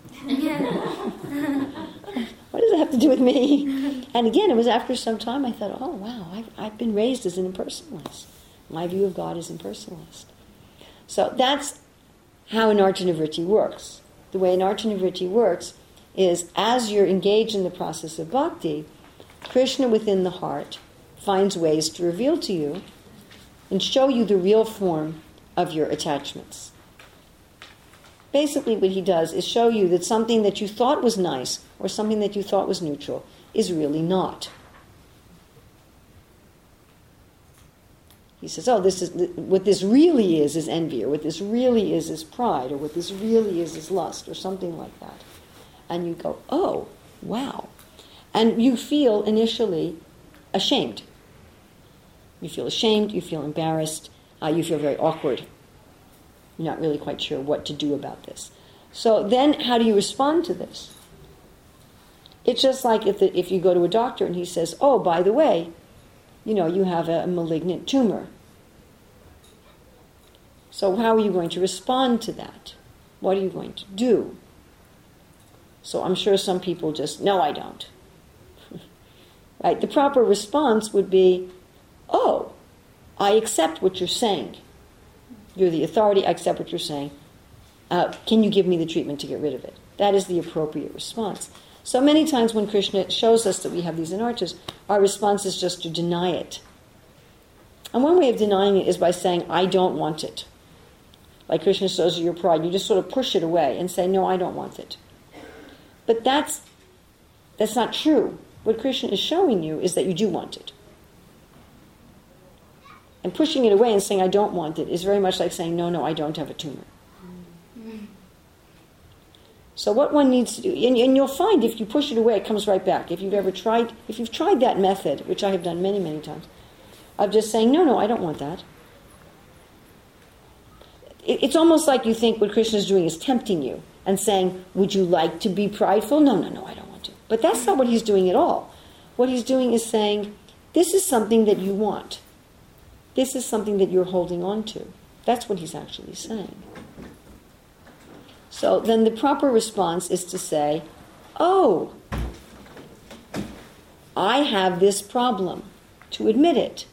What does it have to do with me? And again, it was after some time I thought, oh, wow, I've, I've been raised as an impersonalist. My view of God is impersonalist. So that's how an Arjuna-vritti works. The way an Arjuna-vritti works is as you're engaged in the process of bhakti, Krishna within the heart finds ways to reveal to you and show you the real form of your attachments. Basically what he does is show you that something that you thought was nice or something that you thought was neutral is really not. He says, oh, this is what this really is is envy, or what this really is is pride, or what this really is is lust, or something like that. And you go, oh, wow. And you feel initially ashamed. You feel ashamed, you feel embarrassed, uh, you feel very awkward. You're not really quite sure what to do about this. So then how do you respond to this? It's just like if, the, if you go to a doctor and he says, oh, by the way, you know, you have a malignant tumor. So how are you going to respond to that? What are you going to do? So I'm sure some people just, no, I don't. Right? The proper response would be, oh, I accept what you're saying. You're the authority, I accept what you're saying. Uh, can you give me the treatment to get rid of it? That is the appropriate response. So many times when Krishna shows us that we have these anarchas, our response is just to deny it. And one way of denying it is by saying, I don't want it. Like Krishna shows you your pride, you just sort of push it away and say, no, I don't want it. But that's that's not true. What Krishna is showing you is that you do want it. And pushing it away and saying, I don't want it, is very much like saying, no, no, I don't have a tumor. Mm. So what one needs to do, and, and you'll find if you push it away, it comes right back. If you've ever tried, if you've tried that method, which I have done many, many times, of just saying, no, no, I don't want that. It, it's almost like you think what Krishna is doing is tempting you and saying, would you like to be prideful? No, no, no, I don't want to. But that's not what he's doing at all. What he's doing is saying, this is something that you want. This is something that you're holding on to. That's what he's actually saying. So then the proper response is to say, oh, I have this problem, to admit it.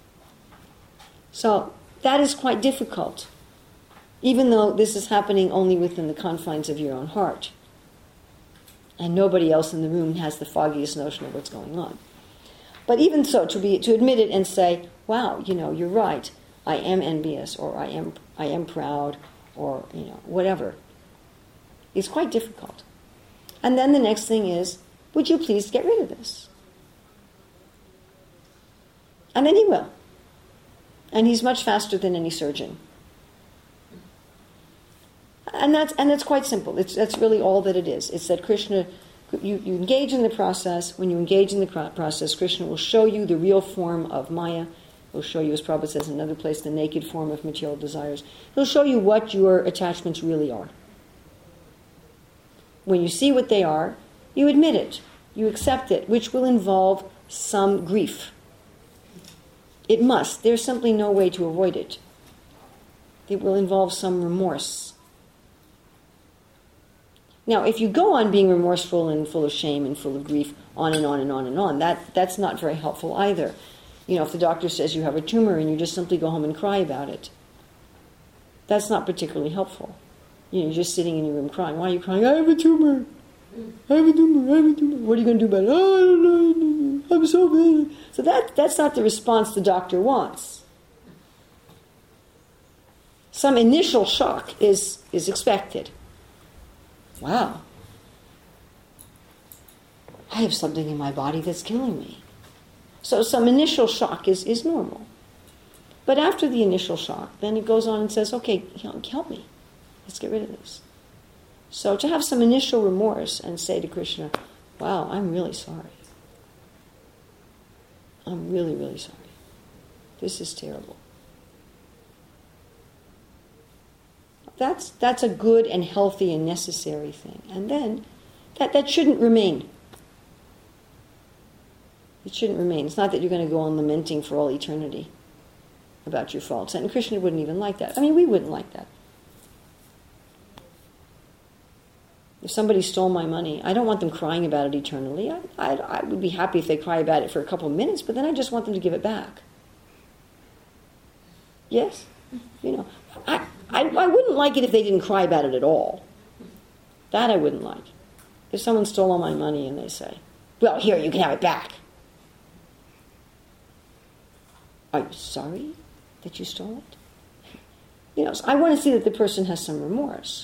So that is quite difficult, even though this is happening only within the confines of your own heart. And nobody else in the room has the foggiest notion of what's going on. But even so, to be to admit it and say, wow, you know, you're right, I am envious, or I am I am proud, or, you know, whatever, is quite difficult. And then the next thing is, would you please get rid of this? And then he will. And he's much faster than any surgeon. And that's and that's quite simple. It's that's really all that it is. It's that Krishna, you, you engage in the process. When you engage in the process, Krishna will show you the real form of Maya. He'll show you, as Prabhupada says in another place, the naked form of material desires. He'll show you what your attachments really are. When you see what they are, you admit it. You accept it, which will involve some grief. It must. There's simply no way to avoid it. It will involve some remorse. Now, if you go on being remorseful and full of shame and full of grief, on and on and on and on, that, that's not very helpful either. You know, if the doctor says you have a tumor and you just simply go home and cry about it, that's not particularly helpful. You know, you're just sitting in your room crying. Why are you crying? I have a tumor. I have a tumor. I have a tumor. What are you going to do about it? Oh, I don't know. I'm so bad. So that, that's not the response the doctor wants. Some initial shock is, is expected. Wow. I have something in my body that's killing me. So some initial shock is, is normal. But after the initial shock, then it goes on and says, okay, help me. Let's get rid of this. So to have some initial remorse and say to Krishna, wow, I'm really sorry. I'm really, really sorry. This is terrible. That's that's a good and healthy and necessary thing. And then that, that shouldn't remain. It shouldn't remain. It's not that you're going to go on lamenting for all eternity about your faults. And Krishna wouldn't even like that. I mean, we wouldn't like that. If somebody stole my money, I don't want them crying about it eternally. I, I, I would be happy if they cry about it for a couple of minutes, but then I just want them to give it back. Yes? You know, I, I, I wouldn't like it if they didn't cry about it at all. That I wouldn't like. If someone stole all my money and they say, well, here, you can have it back. Are you sorry that you stole it? You know, so I want to see that the person has some remorse.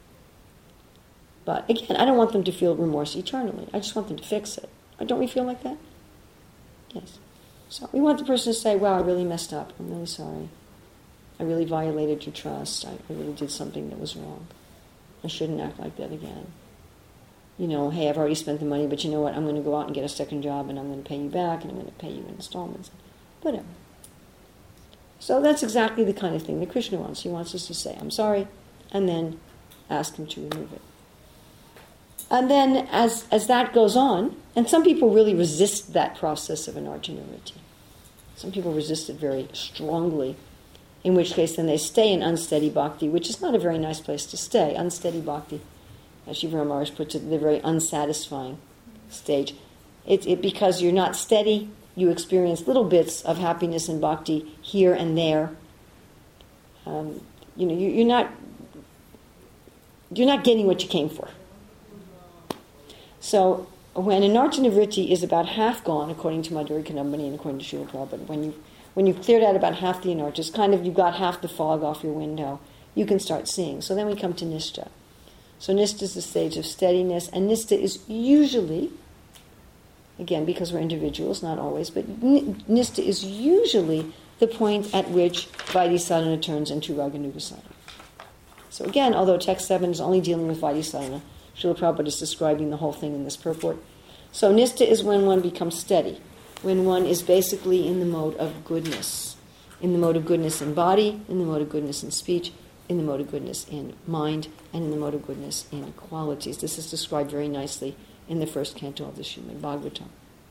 But again, I don't want them to feel remorse eternally. I just want them to fix it. Don't we feel like that? Yes. So we want the person to say, wow, I really messed up. I'm really sorry. I really violated your trust. I, I really did something that was wrong. I shouldn't act like that again. You know, hey, I've already spent the money, but you know what? I'm going to go out and get a second job, and I'm going to pay you back, and I'm going to pay you in installments. Whatever. So that's exactly the kind of thing that Krishna wants. He wants us to say, I'm sorry, and then ask him to remove it. And then as as that goes on, and some people really resist that process of anarjana vritti. Some people resist it very strongly, in which case then they stay in unsteady bhakti, which is not a very nice place to stay. Unsteady bhakti, as Shiva Maharaj puts it, the very unsatisfying stage. It, it, because you're not steady, you experience little bits of happiness and bhakti here and there. Um, you know, you, you're not you're not getting what you came for. So when anarjana vritti is about half gone, according to Madhuri Kadambini and according to Srila Prabhupada, when you when you've cleared out about half the anarjas, kind of you've got half the fog off your window, you can start seeing. So then we come to nishta. So nishta is the stage of steadiness, and nishta is usually, again, because we're individuals, not always, but nishta is usually the point at which Vaidhi sadhana turns into Raganuga sadhana. So again, although text seven is only dealing with Vaidhi sadhana, Srila Prabhupada is describing the whole thing in this purport. So nishta is when one becomes steady, when one is basically in the mode of goodness, in the mode of goodness in body, in the mode of goodness in speech, in the mode of goodness in mind, and in the mode of goodness in qualities. This is described very nicely in the first canto of the Srimad Bhagavatam.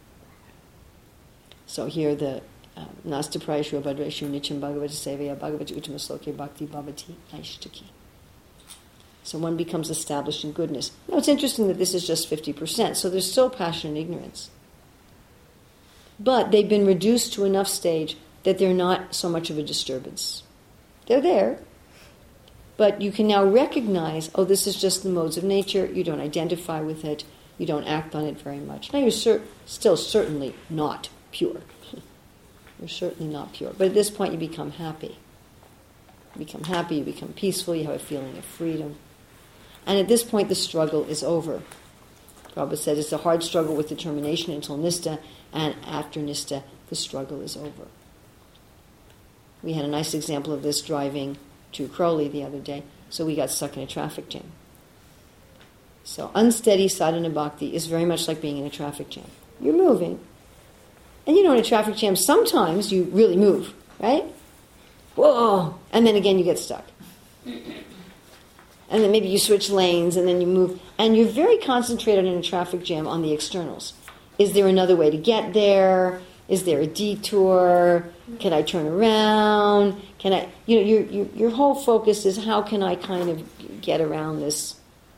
So here the Nasta Prayashu Abhadreshu Nityam Bhagavata Sevaya Bhagavata Uttama Sloke Bhakti Bhavati Aishtaki. So one becomes established in goodness. Now it's interesting that this is just fifty percent, so there's still passion and ignorance. But they've been reduced to enough stage that they're not so much of a disturbance. They're there, but you can now recognize, oh, this is just the modes of nature, you don't identify with it, you don't act on it very much. Now you're cer- still certainly not pure. You're certainly not pure. But at this point you become happy. You become happy, you become peaceful, you have a feeling of freedom. And at this point the struggle is over. Prabhupada said it's a hard struggle with determination until nishta, and after nishta the struggle is over. We had a nice example of this driving to Crowley the other day, so we got stuck in a traffic jam. So unsteady sadhana bhakti is very much like being in a traffic jam. You're moving. And you know, in a traffic jam, sometimes you really move, right? Whoa! And then again you get stuck. And then maybe you switch lanes and then you move. And you're very concentrated in a traffic jam on the externals. Is there another way to get there? Is there a detour? Can I turn around? Can I, you know, your, your, your whole focus is how can I kind of get around this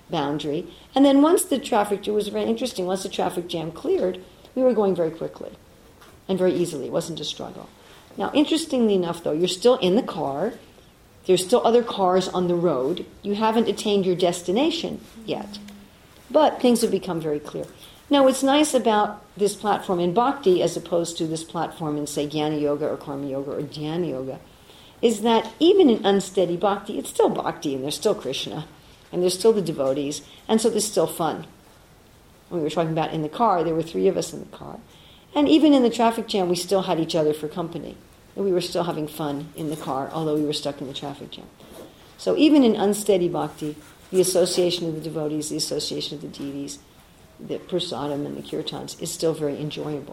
boundary. And then once the traffic, it was very interesting, once the traffic jam cleared, we were going very quickly and very easily. It wasn't a struggle. Now, interestingly enough, though, you're still in the car. There's still other cars on the road. You haven't attained your destination yet. But things have become very clear. Now, what's nice about this platform in Bhakti, as opposed to this platform in, say, Jnana Yoga or Karma Yoga or Dhyana Yoga, is that even in unsteady Bhakti, it's still Bhakti, and there's still Krishna, and there's still the devotees, and so there's still fun. We were talking about in the car, there were three of us in the car. And even in the traffic jam, we still had each other for company. And we were still having fun in the car, although we were stuck in the traffic jam. So even in unsteady Bhakti, the association of the devotees, the association of the deities, the prasadam and the kirtans is still very enjoyable.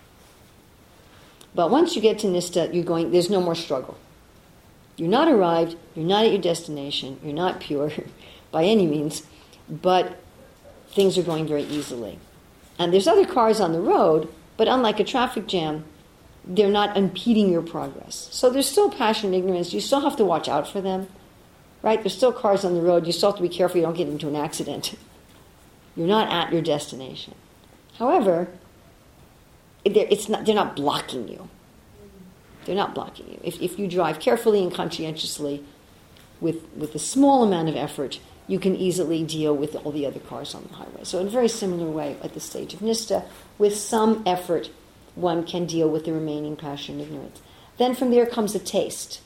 But once you get to Nistha, you're going, there's no more struggle. You're not arrived, you're not at your destination, you're not pure by any means, but things are going very easily. And there's other cars on the road, but unlike a traffic jam, they're not impeding your progress. So there's still passion and ignorance. You still have to watch out for them, right? There's still cars on the road. You still have to be careful you don't get into an accident. You're not at your destination. However, they're, it's not, they're not blocking you. They're not blocking you. If, if you drive carefully and conscientiously with, with a small amount of effort, you can easily deal with all the other cars on the highway. So in a very similar way at the stage of Nistha, with some effort, one can deal with the remaining passion and ignorance. Then from there comes a taste.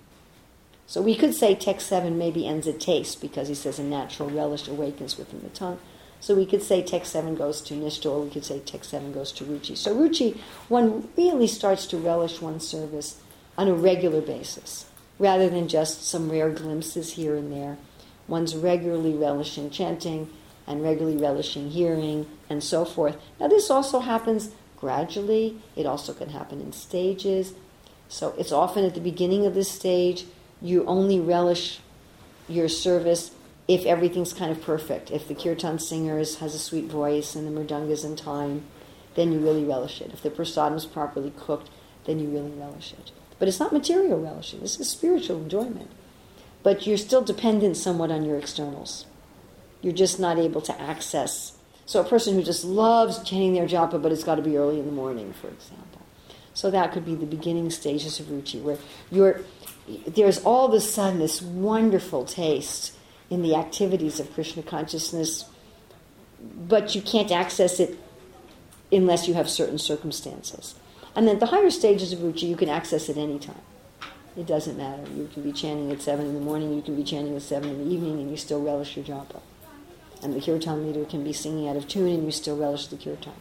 So we could say text seven maybe ends at taste, because he says a natural relish awakens within the tongue. So we could say text seven goes to Nishta, or we could say text seven goes to Ruchi. So Ruchi, one really starts to relish one's service on a regular basis, rather than just some rare glimpses here and there. One's regularly relishing chanting, and regularly relishing hearing, and so forth. Now this also happens gradually. It also can happen in stages. So it's often at the beginning of this stage, you only relish your service if everything's kind of perfect. If the kirtan singer is, has a sweet voice and the mridanga's in time, then you really relish it. If the prasadam is properly cooked, then you really relish it. But it's not material relishing. This is spiritual enjoyment. But you're still dependent somewhat on your externals. You're just not able to access. So a person who just loves chanting their japa, but it's got to be early in the morning, for example. So that could be the beginning stages of ruchi, where you're, there's all of a sudden this wonderful taste in the activities of Krishna consciousness, but you can't access it unless you have certain circumstances. And then the higher stages of ruchi, you can access it any time. It doesn't matter. You can be chanting at seven in the morning, you can be chanting at seven in the evening, and you still relish your japa. And the kirtan leader can be singing out of tune, and you still relish the kirtan.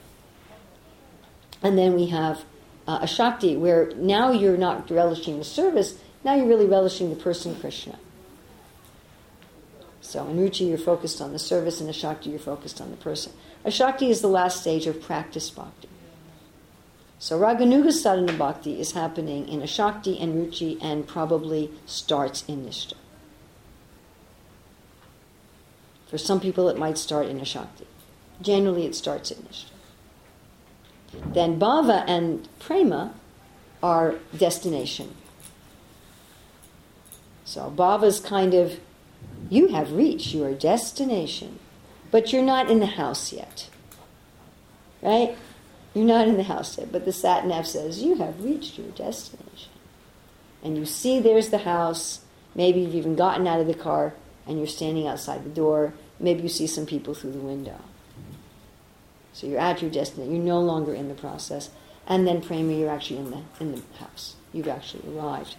And then we have uh, a shakti, where now you're not relishing the service, now you're really relishing the person Krishna. So in ruchi, you're focused on the service, and in shakti, you're focused on the person. A shakti is the last stage of practice bhakti. So Raganuga sadhana bhakti is happening in a shakti and ruchi, and probably starts in nishta. For some people, it might start in a shakti. Generally, it starts in nishta. Then bhava and prema are destination. So bhava is kind of, you have reached your destination, but you're not in the house yet. Right? You're not in the house yet, but the sat-nav says, you have reached your destination. And you see there's the house, maybe you've even gotten out of the car, and you're standing outside the door, maybe you see some people through the window. So you're at your destination, you're no longer in the process. And then prema, you're actually in the in the house. You've actually arrived.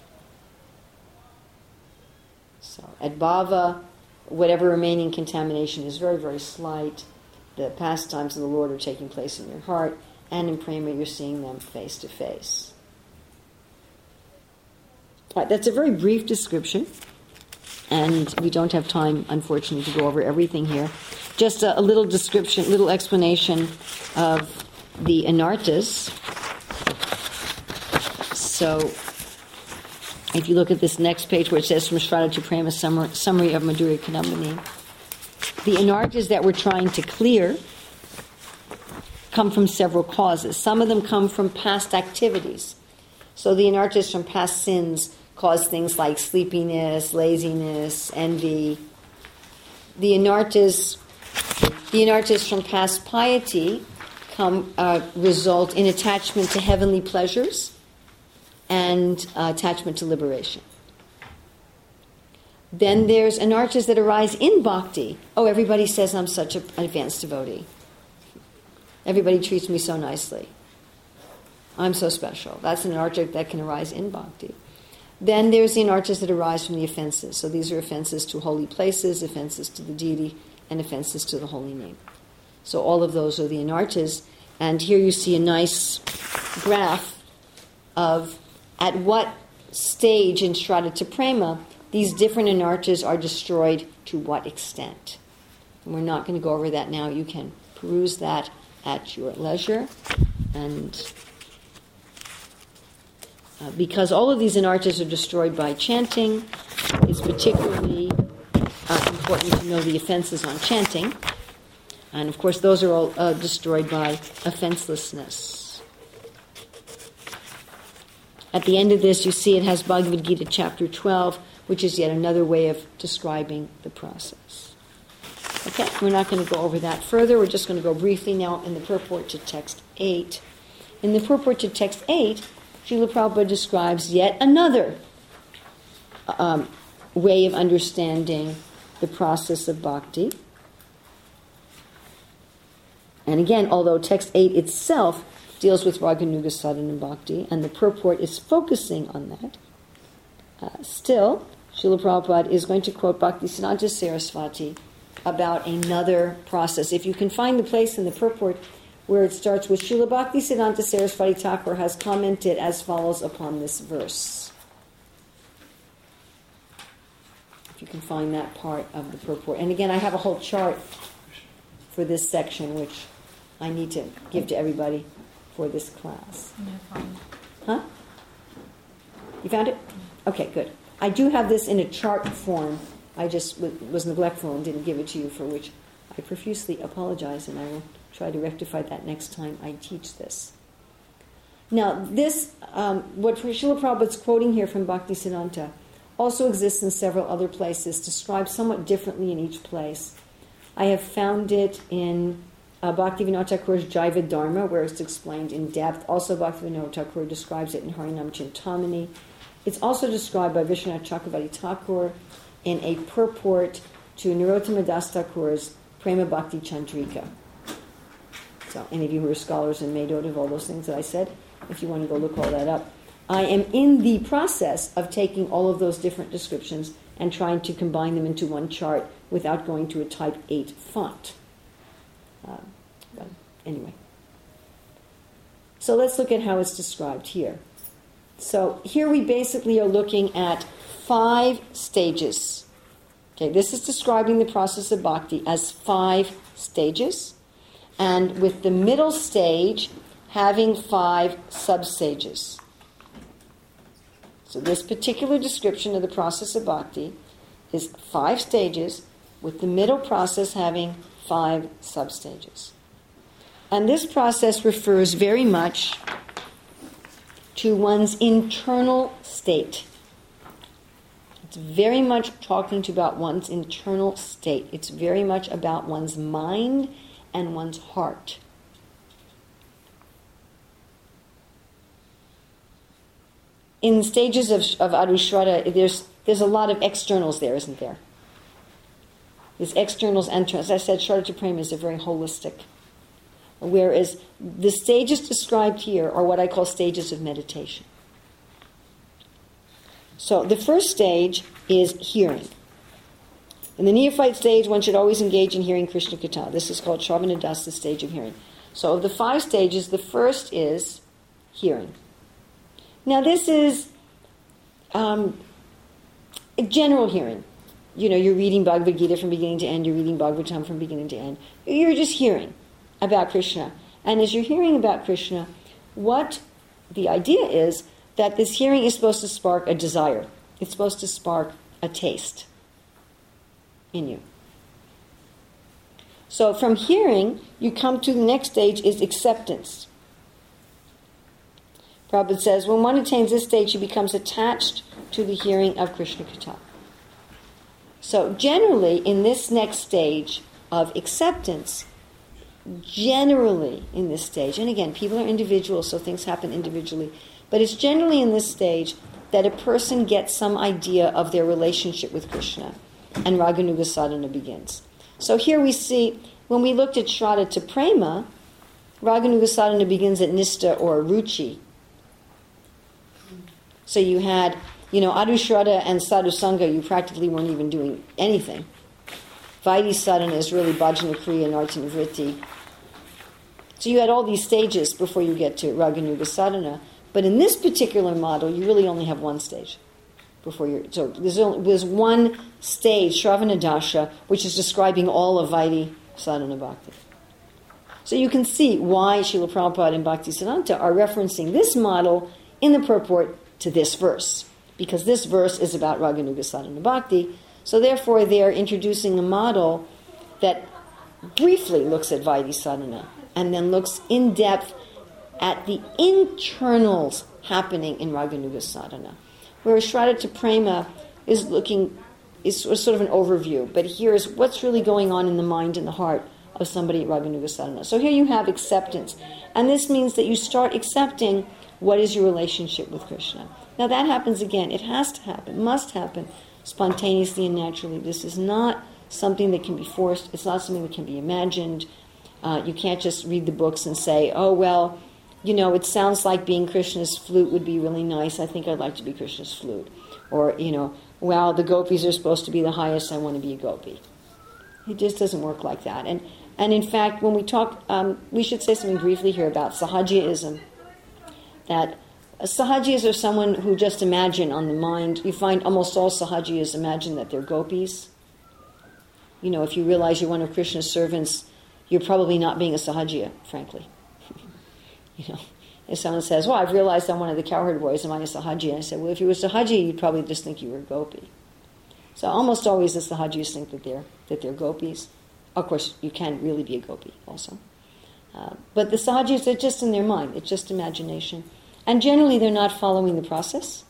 So at bhava, whatever remaining contamination is very, very slight. The pastimes of the Lord are taking place in your heart, and in prema, you're seeing them face to face. All right, that's a very brief description, and we don't have time, unfortunately, to go over everything here. Just a, a little description, little explanation of the anartas. So, if you look at this next page where it says from Shraddha to Prema, summary, summary of Madhurya Kadambini, the anartas that we're trying to clear come from several causes. Some of them come from past activities. So the anartas from past sins cause things like sleepiness, laziness, envy, the anartas, the anartas from past piety come uh, result in attachment to heavenly pleasures and uh, attachment to liberation. Then there's anartas that arise in bhakti. Oh, everybody says I'm such a, an advanced devotee. Everybody treats me so nicely. I'm so special. That's an anarta that can arise in bhakti. Then there's the anartas that arise from the offenses. So these are offenses to holy places, offenses to the deity, and offenses to the holy name. So all of those are the anartas. And here you see a nice graph of at what stage in Shraddha Prema these different anartas are destroyed to what extent. And we're not going to go over that now. You can peruse that at your leisure. And uh, because all of these anartas are destroyed by chanting, it's particularly uh, important to know the offenses on chanting. And of course, those are all uh, destroyed by offenselessness. At the end of this, you see it has Bhagavad Gita chapter twelve, which is yet another way of describing the process. Okay, we're not going to go over that further. We're just going to go briefly now in the purport to text eight. In the purport to text eight, Srila Prabhupada describes yet another um, way of understanding the process of bhakti. And again, although text eight itself deals with Raganuga Sadhana Bhakti, and the purport is focusing on that, uh, still, Srila Prabhupada is going to quote Bhaktisiddhanta Saraswati about another process. If you can find the place in the purport where it starts with Srila Bhaktisiddhanta Saraswati Thakur has commented as follows upon this verse. If you can find that part of the purport. And again, I have a whole chart for this section, which I need to give to everybody for this class. Huh? You found it? Okay, good. I do have this in a chart form. I just w- was neglectful and didn't give it to you, for which I profusely apologize, and I will try to rectify that next time I teach this. Now, this, um, what Srila Prabhupada's quoting here from Bhaktisiddhanta also exists in several other places, described somewhat differently in each place. I have found it in uh, Bhaktivinoda Thakur's Jaiva Dharma, where it's explained in depth. Also, Bhaktivinoda Thakur describes it in Harinam Chintamani. It's also described by Vishwanath Chakravarti Thakur in a purport to Narottama Das Thakur's Prema Bhakti Chandrika. So, any of you who are scholars and made note of all those things that I said, if you want to go look all that up. I am in the process of taking all of those different descriptions and trying to combine them into one chart without going to a type eight font. Uh, but anyway. So let's look at how it's described here. So here we basically are looking at five stages. Okay, this is describing the process of bhakti as five stages, and with the middle stage having five sub-stages. So this particular description of the process of bhakti is five stages, with the middle process having five sub-stages. And this process refers very much to one's internal state. It's very much talking to about one's internal state. It's very much about one's mind and one's heart. In stages of, of Anushraddha, there's there's a lot of externals there, isn't there? There's externals and internals. As I said, Shraddha Prema is a very holistic. Whereas the stages described here are what I call stages of meditation. So the first stage is hearing. In the neophyte stage, one should always engage in hearing Krishna Katha. This is called Shravana Das, the stage of hearing. So of the five stages, the first is hearing. Now this is um, a general hearing. You know, you're reading Bhagavad Gita from beginning to end, you're reading Bhagavatam from beginning to end. You're just hearing about Krishna. And as you're hearing about Krishna, what the idea is that this hearing is supposed to spark a desire. It's supposed to spark a taste in you. So from hearing, you come to the next stage is acceptance. Prabhupada says, when one attains this stage, he becomes attached to the hearing of Krishna Katha. So generally, in this next stage of acceptance, generally in this stage, and again, people are individuals, so things happen individually, but it's generally in this stage that a person gets some idea of their relationship with Krishna, and Raganuga sadhana begins. So here we see, when we looked at Shraddha to Prema, Raganuga sadhana begins at Nishta or Ruchi. So you had, you know, Adu Shraddha and Sadhu Sangha, you practically weren't even doing anything. Vaidhi sadhana is really Bhajana Kriya and Artha-nivritti. So you had all these stages before you get to Raganuga sadhana. But in this particular model, you really only have one stage before you're. So there's only, there's one stage, Shravana Dasha, which is describing all of Vaidhi sadhana bhakti. So you can see why Srila Prabhupada and Bhaktisiddhanta are referencing this model in the purport to this verse, because this verse is about Raganuga sadhana bhakti. So therefore, they're introducing a model that briefly looks at Vaidhi sadhana and then looks in depth at the internals happening in Raganuga sadhana. Whereas Shraddha to Prema is looking, is sort of an overview, but here's what's really going on in the mind and the heart of somebody at Raganuga sadhana. So here you have acceptance. And this means that you start accepting what is your relationship with Krishna. Now that happens again, it has to happen, must happen spontaneously and naturally. This is not something that can be forced, it's not something that can be imagined. Uh, you can't just read the books and say, oh well, you know, it sounds like being Krishna's flute would be really nice. I think I'd like to be Krishna's flute. Or, you know, wow, the gopis are supposed to be the highest. I want to be a gopi. It just doesn't work like that. And and in fact, when we talk, um, we should say something briefly here about Sahajiaism. That Sahajiyas are someone who just imagine on the mind. You find almost all Sahajiyas imagine that they're gopis. You know, if you realize you're one of Krishna's servants, you're probably not being a Sahajiya, frankly. You know, if someone says, well, I've realized I'm one of the cowherd boys, am I a Sahaji? I said, well, if you were a Sahaji, you'd probably just think you were a gopi. So almost always the Sahajis think that they're, that they're gopis. Of course, you can really be a gopi also. Uh, but the Sahajis, they're just in their mind. It's just imagination. And generally, they're not following the process.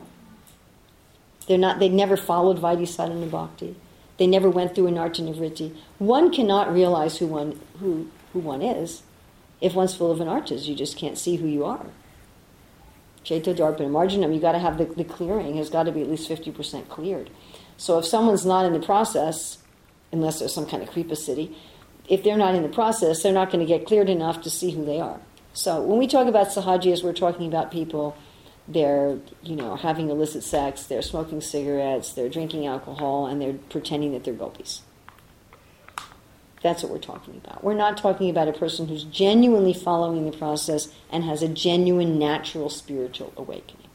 They're not, they never followed Vaidhi sadhana bhakti. They never went through an Artha-nivritti. One cannot realize who one, who, who one is. If one's full of anarthas, you just can't see who you are. Chaito Darpana Marjanam, you've got to have the, the clearing, has got to be at least fifty percent cleared. So if someone's not in the process, unless there's some kind of Kripa city, if they're not in the process, they're not going to get cleared enough to see who they are. So when we talk about Sahajiyas, we're talking about people, they're, you know, having illicit sex, they're smoking cigarettes, they're drinking alcohol, and they're pretending that they're gopis. That's what we're talking about. We're not talking about a person who's genuinely following the process and has a genuine natural spiritual awakening.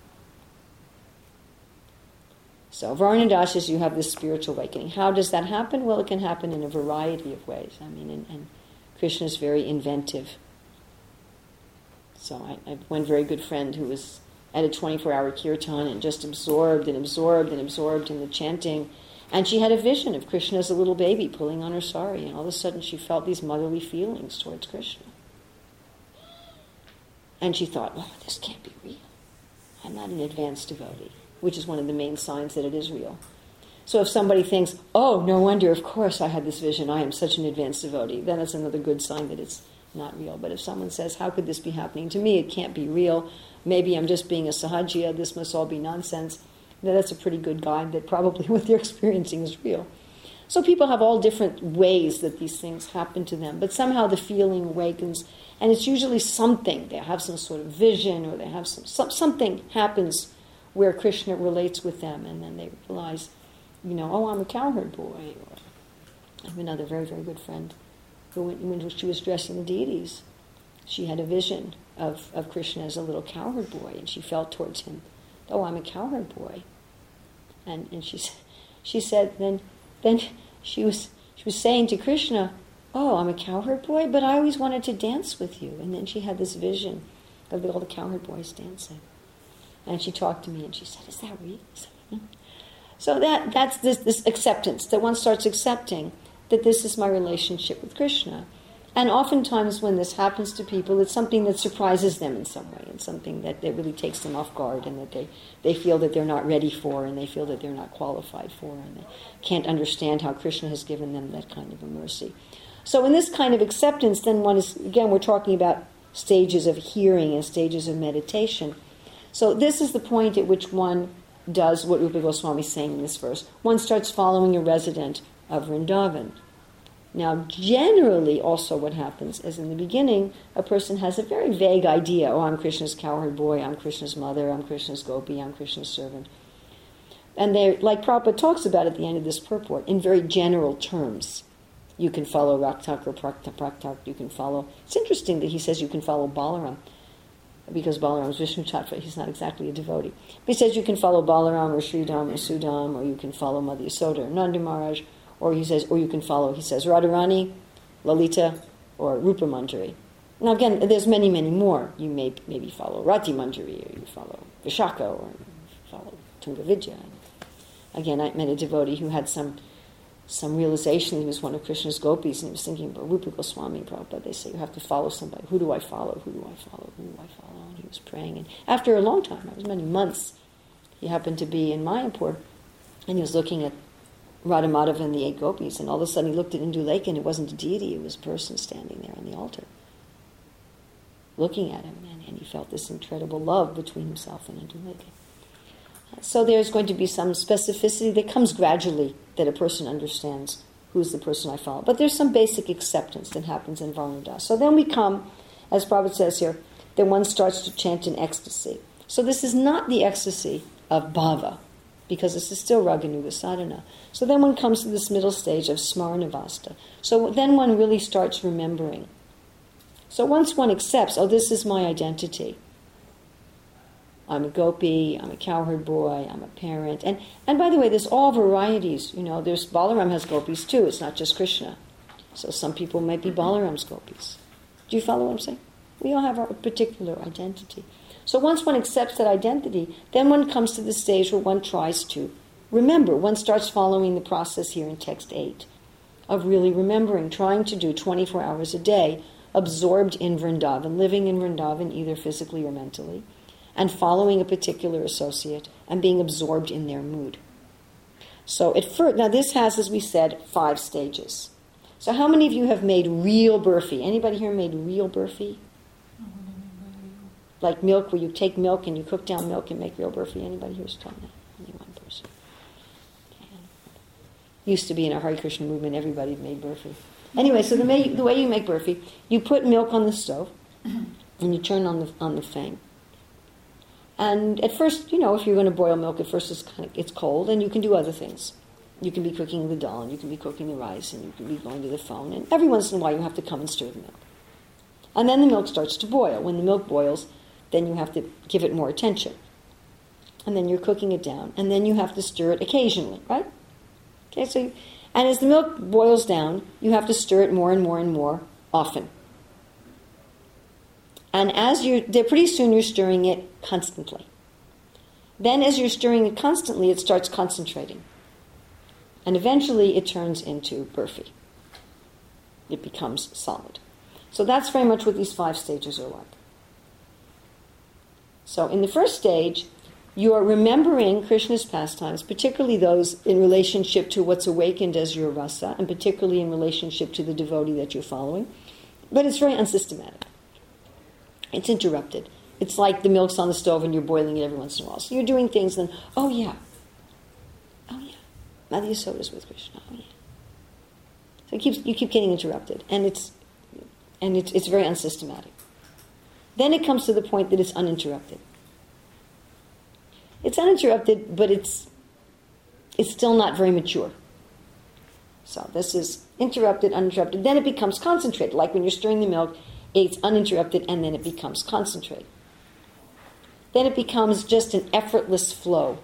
So Varnadashas, you have this spiritual awakening. How does that happen? Well, it can happen in a variety of ways. I mean, and, and Krishna is very inventive. So I, I have one very good friend who was at a twenty-four hour kirtan and just absorbed and absorbed and absorbed in the chanting. And she had a vision of Krishna as a little baby pulling on her sari, and all of a sudden she felt these motherly feelings towards Krishna. And she thought, well, this can't be real. I'm not an advanced devotee, which is one of the main signs that it is real. So if somebody thinks, oh, no wonder, of course I had this vision, I am such an advanced devotee, then it's another good sign that it's not real. But if someone says, how could this be happening to me? It can't be real. Maybe I'm just being a Sahajiya, this must all be nonsense. Now, that's a pretty good guide that probably what they're experiencing is real. So people have all different ways that these things happen to them, but somehow the feeling awakens, and it's usually something. They have some sort of vision, or they have some, some something happens where Krishna relates with them, and then they realize, you know, oh, I'm a cowherd boy. Or I have another very, very good friend who, when, when she was dressing the deities, she had a vision of, of Krishna as a little cowherd boy, and she felt towards him, oh, I'm a cowherd boy. And and she she said then then she was she was saying to Krishna, oh, I'm a cowherd boy, but I always wanted to dance with you. And then she had this vision of all the cowherd boys dancing. And she talked to me and she said, is that real? So that that's this, this acceptance, that one starts accepting that this is my relationship with Krishna. And oftentimes when this happens to people, it's something that surprises them in some way, and something that, that really takes them off guard, and that they, they feel that they're not ready for, and they feel that they're not qualified for, and they can't understand how Krishna has given them that kind of a mercy. So in this kind of acceptance, then one is, again, we're talking about stages of hearing and stages of meditation. So this is the point at which one does what Rupa Goswami is saying in this verse. One starts following a resident of Vrindavan. Now, generally, also what happens is in the beginning, a person has a very vague idea. Oh, I'm Krishna's cowherd boy, I'm Krishna's mother, I'm Krishna's gopi, I'm Krishna's servant. And they, like Prabhupada talks about at the end of this purport, in very general terms. You can follow Raktak or Praktak, Praktak, you can follow... It's interesting that he says you can follow Balaram, because Balaram is Vishnu Tattva, he's not exactly a devotee. But he says you can follow Balaram or Sridham or Sudam, or you can follow Mother Yasoda or Nanda Maharaj, or he says, or you can follow, he says, Radharani, Lalita, or Rupa Manjari. Now again, there's many, many more. You may maybe follow Rati Manjari, or you follow Vishaka, or you follow Tunga Vidya. Again, I met a devotee who had some some realization he was one of Krishna's gopis, and he was thinking about Rupa Goswami, Prabhupada. They say, you have to follow somebody. Who do I follow? Who do I follow? Who do I follow? And he was praying. And after a long time, it was many months, he happened to be in Mayapur, and he was looking at Radha Madhava and the eight gopis, and all of a sudden he looked at Indulekha, and it wasn't a deity, it was a person standing there on the altar, looking at him, and, and he felt this incredible love between himself and Indulekha. So there's going to be some specificity that comes gradually, that a person understands who's the person I follow. But there's some basic acceptance that happens in Varnadas. So then we come, as Prabhupada says here, that one starts to chant in ecstasy. So this is not the ecstasy of bhava, because this is still Raganuga sadhana. So then one comes to this middle stage of smaranavasta. So then one really starts remembering. So once one accepts, oh, this is my identity. I'm a gopi, I'm a cowherd boy, I'm a parent. And and by the way, there's all varieties. You know, there's Balaram has gopis too. It's not just Krishna. So some people might be Balaram's gopis. Do you follow what I'm saying? We all have our particular identity. So once one accepts that identity, then one comes to the stage where one tries to remember. One starts following the process here in text eight of really remembering, trying to do twenty-four hours a day, absorbed in Vrindavan, living in Vrindavan either physically or mentally, and following a particular associate and being absorbed in their mood. So at first, now this has, as we said, five stages. So how many of you have made real burfi? Anybody here made real burfi? Like milk, where you take milk and you cook down milk and make real burfi. Anybody here's done that? Only one person. Okay. Used to be in a Hare Krishna movement, everybody made burfi. Anyway, so the way, the way you make burfi, you put milk on the stove and you turn on the on the flame. And at first, you know, if you're going to boil milk, at first it's kind of it's cold, and you can do other things. You can be cooking the dal, and you can be cooking the rice, and you can be going to the phone, and every once in a while you have to come and stir the milk. And then the milk starts to boil. When the milk boils, then you have to give it more attention. And then you're cooking it down. And then you have to stir it occasionally, right? Okay, so, you, and as the milk boils down, you have to stir it more and more and more often. And as you're, pretty soon you're stirring it constantly. Then as you're stirring it constantly, it starts concentrating. And eventually it turns into burfi. It becomes solid. So that's very much what these five stages are like. So in the first stage, you are remembering Krishna's pastimes, particularly those in relationship to what's awakened as your rasa, and particularly in relationship to the devotee that you're following. But it's very unsystematic. It's interrupted. It's like the milk's on the stove and you're boiling it every once in a while. So you're doing things and then, oh yeah, oh yeah, Mother Yasoda's with Krishna, oh yeah. So it keeps, you keep getting interrupted, and it's and it's, it's very unsystematic. Then it comes to the point that it's uninterrupted. It's uninterrupted, but it's it's still not very mature. So this is interrupted, uninterrupted. Then it becomes concentrated. Like when you're stirring the milk, it's uninterrupted, and then it becomes concentrated. Then it becomes just an effortless flow.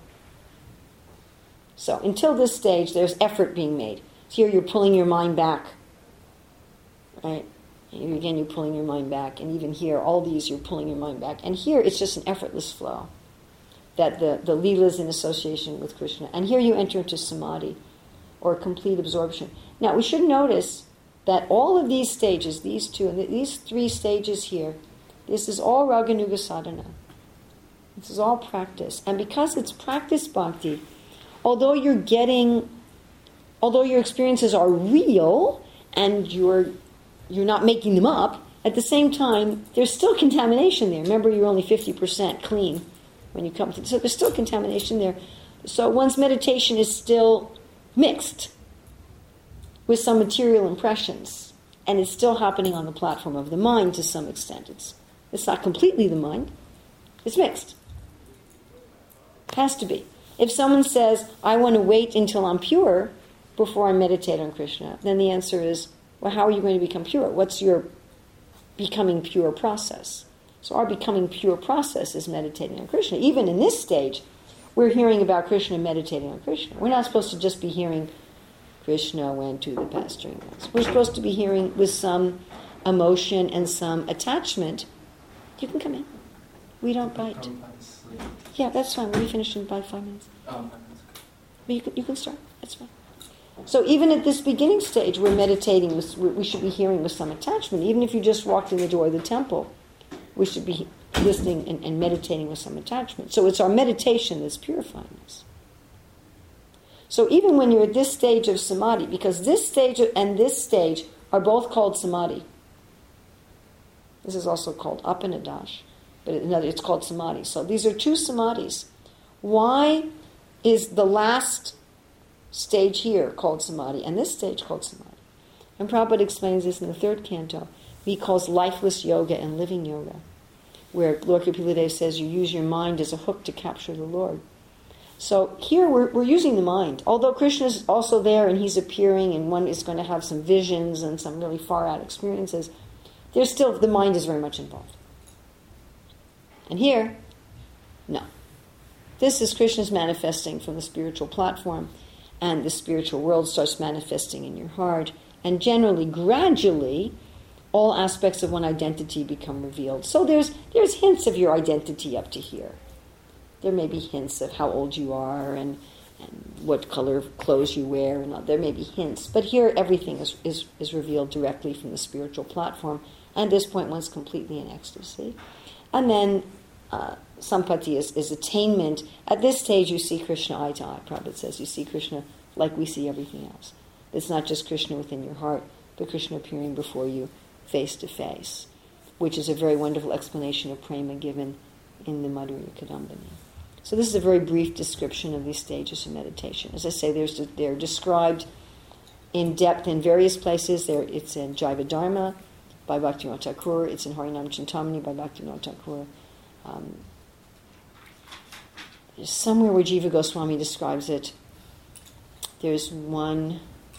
So until this stage, there's effort being made. Here you're pulling your mind back, right? And again, you're pulling your mind back. And even here, all these, you're pulling your mind back. And here, it's just an effortless flow. That the, the Leela's in association with Krishna. And here you enter into samadhi, or complete absorption. Now, we should notice that all of these stages, these two, and these three stages here, this is all Raganuga sadhana. This is all practice. And because it's practice bhakti, although you're getting, although your experiences are real and you're you're not making them up, at the same time, there's still contamination there. Remember, you're only fifty percent clean when you come to, so there's still contamination there. So one's meditation is still mixed with some material impressions, and it's still happening on the platform of the mind to some extent. It's it's not completely the mind. It's mixed. Has to be. If someone says, I want to wait until I'm pure before I meditate on Krishna, then the answer is, well, how are you going to become pure? What's your becoming pure process? So our becoming pure process is meditating on Krishna. Even in this stage, we're hearing about Krishna and meditating on Krishna. We're not supposed to just be hearing Krishna went to the pasturing lands. We're supposed to be hearing with some emotion and some attachment. You can come in. We don't bite. Yeah, that's fine. We'll be finished in about five minutes.
Um,
But you can, you can start. That's fine. So even at this beginning stage, we're meditating with, we should be hearing with some attachment. Even if you just walked in the door of the temple, we should be listening and, and meditating with some attachment. So it's our meditation that's purifying us. So even when you're at this stage of samadhi, because this stage and this stage are both called samadhi. This is also called apanadash, but another, it's called samadhi. So these are two samadhis. Why is the last stage here called samadhi and this stage called samadhi? And Prabhupada explains this in the third canto. He calls lifeless yoga and living yoga, where Lord Kapila says you use your mind as a hook to capture the Lord. So here we're, we're using the mind. Although Krishna is also there and he's appearing and one is going to have some visions and some really far out experiences, there's still, the mind is very much involved. And here, no. This is Krishna's manifesting from the spiritual platform, and the spiritual world starts manifesting in your heart, and generally, gradually, all aspects of one identity become revealed. So there's there's hints of your identity up to here. There may be hints of how old you are and, and what color of clothes you wear, and all. There may be hints. But here everything is, is, is revealed directly from the spiritual platform, and at this point one's completely in ecstasy. And then uh, sampati is, is attainment. At this stage you see Krishna eye to eye. Prabhupada says you see Krishna like we see everything else. It's not just Krishna within your heart, but Krishna appearing before you face to face, which is a very wonderful explanation of prema given in the Madhurya Kadambini. So this is a very brief description of these stages of meditation. As I say, there's, they're described in depth in various places. There, it's in Jaiva Dharma by Bhaktivinoda Thakur. It's in Harinam Chintamani by Bhaktivinoda Thakur. Um, there's somewhere where Jiva Goswami describes it. There's one...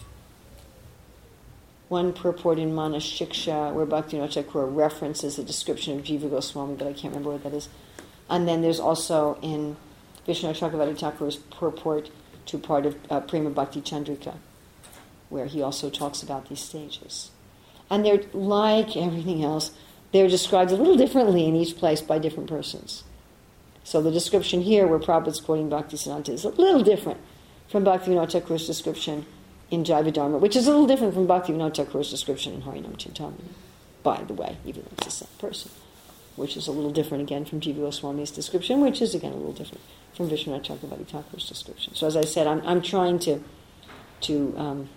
One purport in Manas Shiksha where Bhaktivinoda Thakur references a description of Jiva Goswami, but I can't remember what that is. And then there's also in Vishwanath Chakravarti Thakur's purport to part of uh, Prema Bhakti Chandrika, where he also talks about these stages. And they're, like everything else, they're described a little differently in each place by different persons. So the description here, where Prabhupada's quoting Bhaktisiddhanta, is a little different from Bhaktivinoda Thakur's description in Jaiva Dharma, which is a little different from Bhaktivinoda Thakur's description in Harinam Chintamani, by the way, even though it's the same person, which is a little different again from Jiva Goswami's description, which is again a little different from Vishwanath Chakravarti Thakur's description. So as I said, I'm, I'm trying to to um,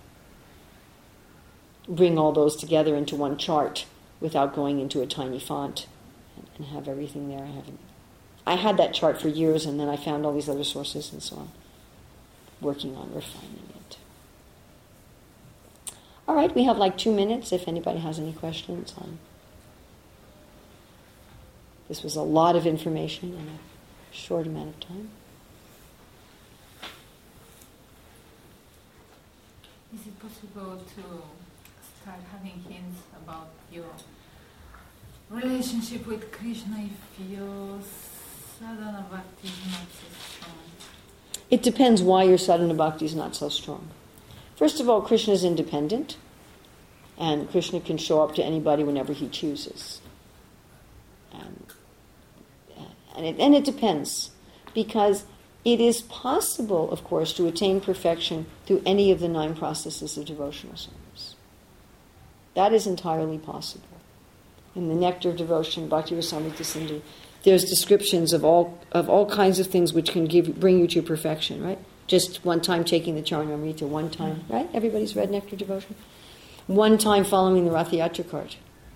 bring all those together into one chart without going into a tiny font and, and have everything there. I haven't. I had that chart for years, and then I found all these other sources and so on, working on refining it. All right, we have like two minutes if anybody has any questions on. This was a lot of information in a short amount of time.
Is it possible to start having hints about your relationship with Krishna if your sadhana bhakti is not so strong?
It depends why your sadhana bhakti is not so strong. First of all, Krishna is independent, and Krishna can show up to anybody whenever he chooses. And, and, it, and it depends, because it is possible, of course, to attain perfection through any of the nine processes of devotional service. That is entirely possible. In the Nectar of Devotion, Bhakti-rasamrita Sindhu, there's descriptions of all of all kinds of things which can give bring you to perfection, right? Just one time taking the Charanamrita, one time, right? Everybody's read Nectar of Devotion? One time following the Rath Yatra cart.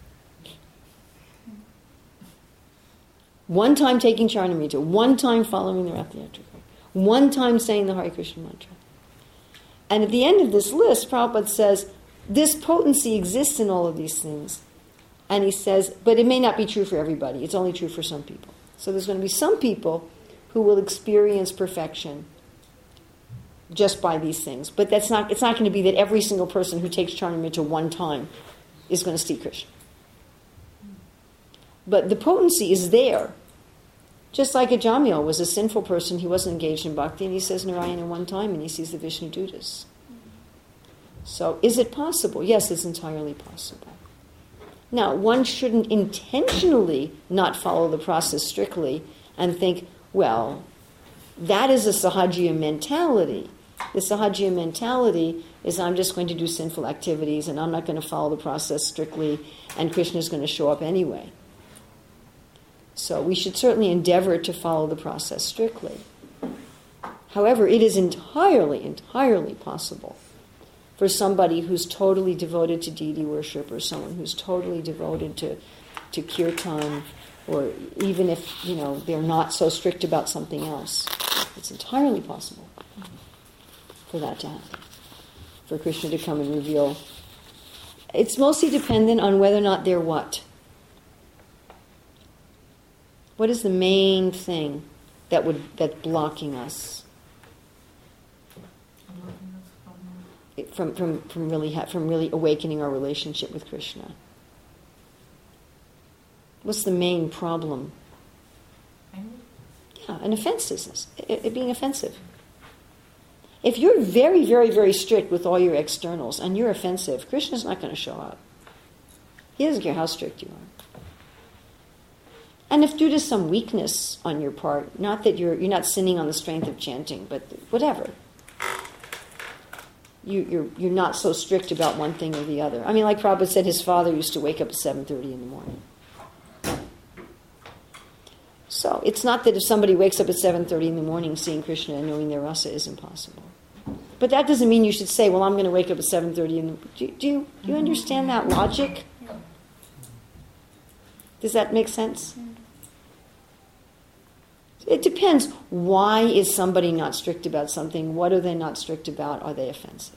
One time taking Charanamrita, one time following the Rath Yatra cart, one time saying the Hare Krishna mantra. And at the end of this list, Prabhupada says, this potency exists in all of these things. And he says, but it may not be true for everybody. It's only true for some people. So there's going to be some people who will experience perfection just by these things. But that's not. It's not going to be that every single person who takes Charanamrita one time is going to see Krishna. But the potency is there. Just like Ajamil was a sinful person, he wasn't engaged in bhakti, and he says Narayana one time and he sees the Vishnu Dutas. So is it possible? Yes, it's entirely possible. Now, one shouldn't intentionally not follow the process strictly and think, well, that is a Sahajiya mentality. The Sahajiya mentality is I'm just going to do sinful activities and I'm not going to follow the process strictly and Krishna is going to show up anyway. So we should certainly endeavor to follow the process strictly. However, it is entirely, entirely possible for somebody who's totally devoted to deity worship or someone who's totally devoted to, to kirtan, or even if, you know, they're not so strict about something else, it's entirely possible for that to happen, for Krishna to come and reveal. It's mostly dependent on whether or not they're what? What is the main thing that would that's blocking us from from from really ha- from really awakening our relationship with Krishna? What's the main problem? Yeah, an offensiveness, it, it being offensive. If you're very, very, very strict with all your externals and you're offensive, Krishna's not going to show up. He doesn't care how strict you are. And if due to some weakness on your part, not that you're you're not sinning on the strength of chanting, but whatever, you, you're you're not so strict about one thing or the other. I mean, like Prabhupada said, his father used to wake up at seven thirty in the morning. So it's not that if somebody wakes up at seven thirty in the morning seeing Krishna and knowing their rasa is impossible. But that doesn't mean you should say, well, I'm going to wake up at seven thirty in the morning. Do, do, you, do you understand that logic? Does that make sense? It depends. Why is somebody not strict about something? What are they not strict about? Are they offensive?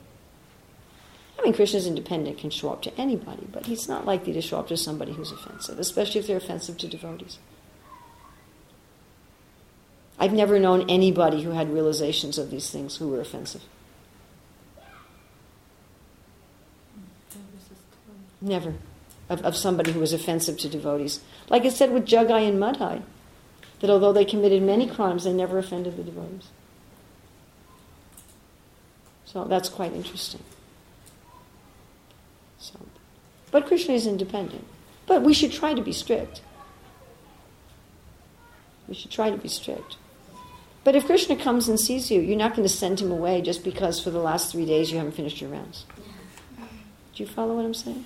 I mean, Krishna's independent, can show up to anybody, but he's not likely to show up to somebody who's offensive, especially if they're offensive to devotees. I've never known anybody who had realizations of these things who were offensive. Never. Of, of somebody who was offensive to devotees. Like it said with Jagai and Madhai, that although they committed many crimes, they never offended the devotees. So that's quite interesting. So, but Krishna is independent. But we should try to be strict. We should try to be strict. But if Krishna comes and sees you, you're not going to send him away just because for the last three days you haven't finished your rounds. Do you follow what I'm saying?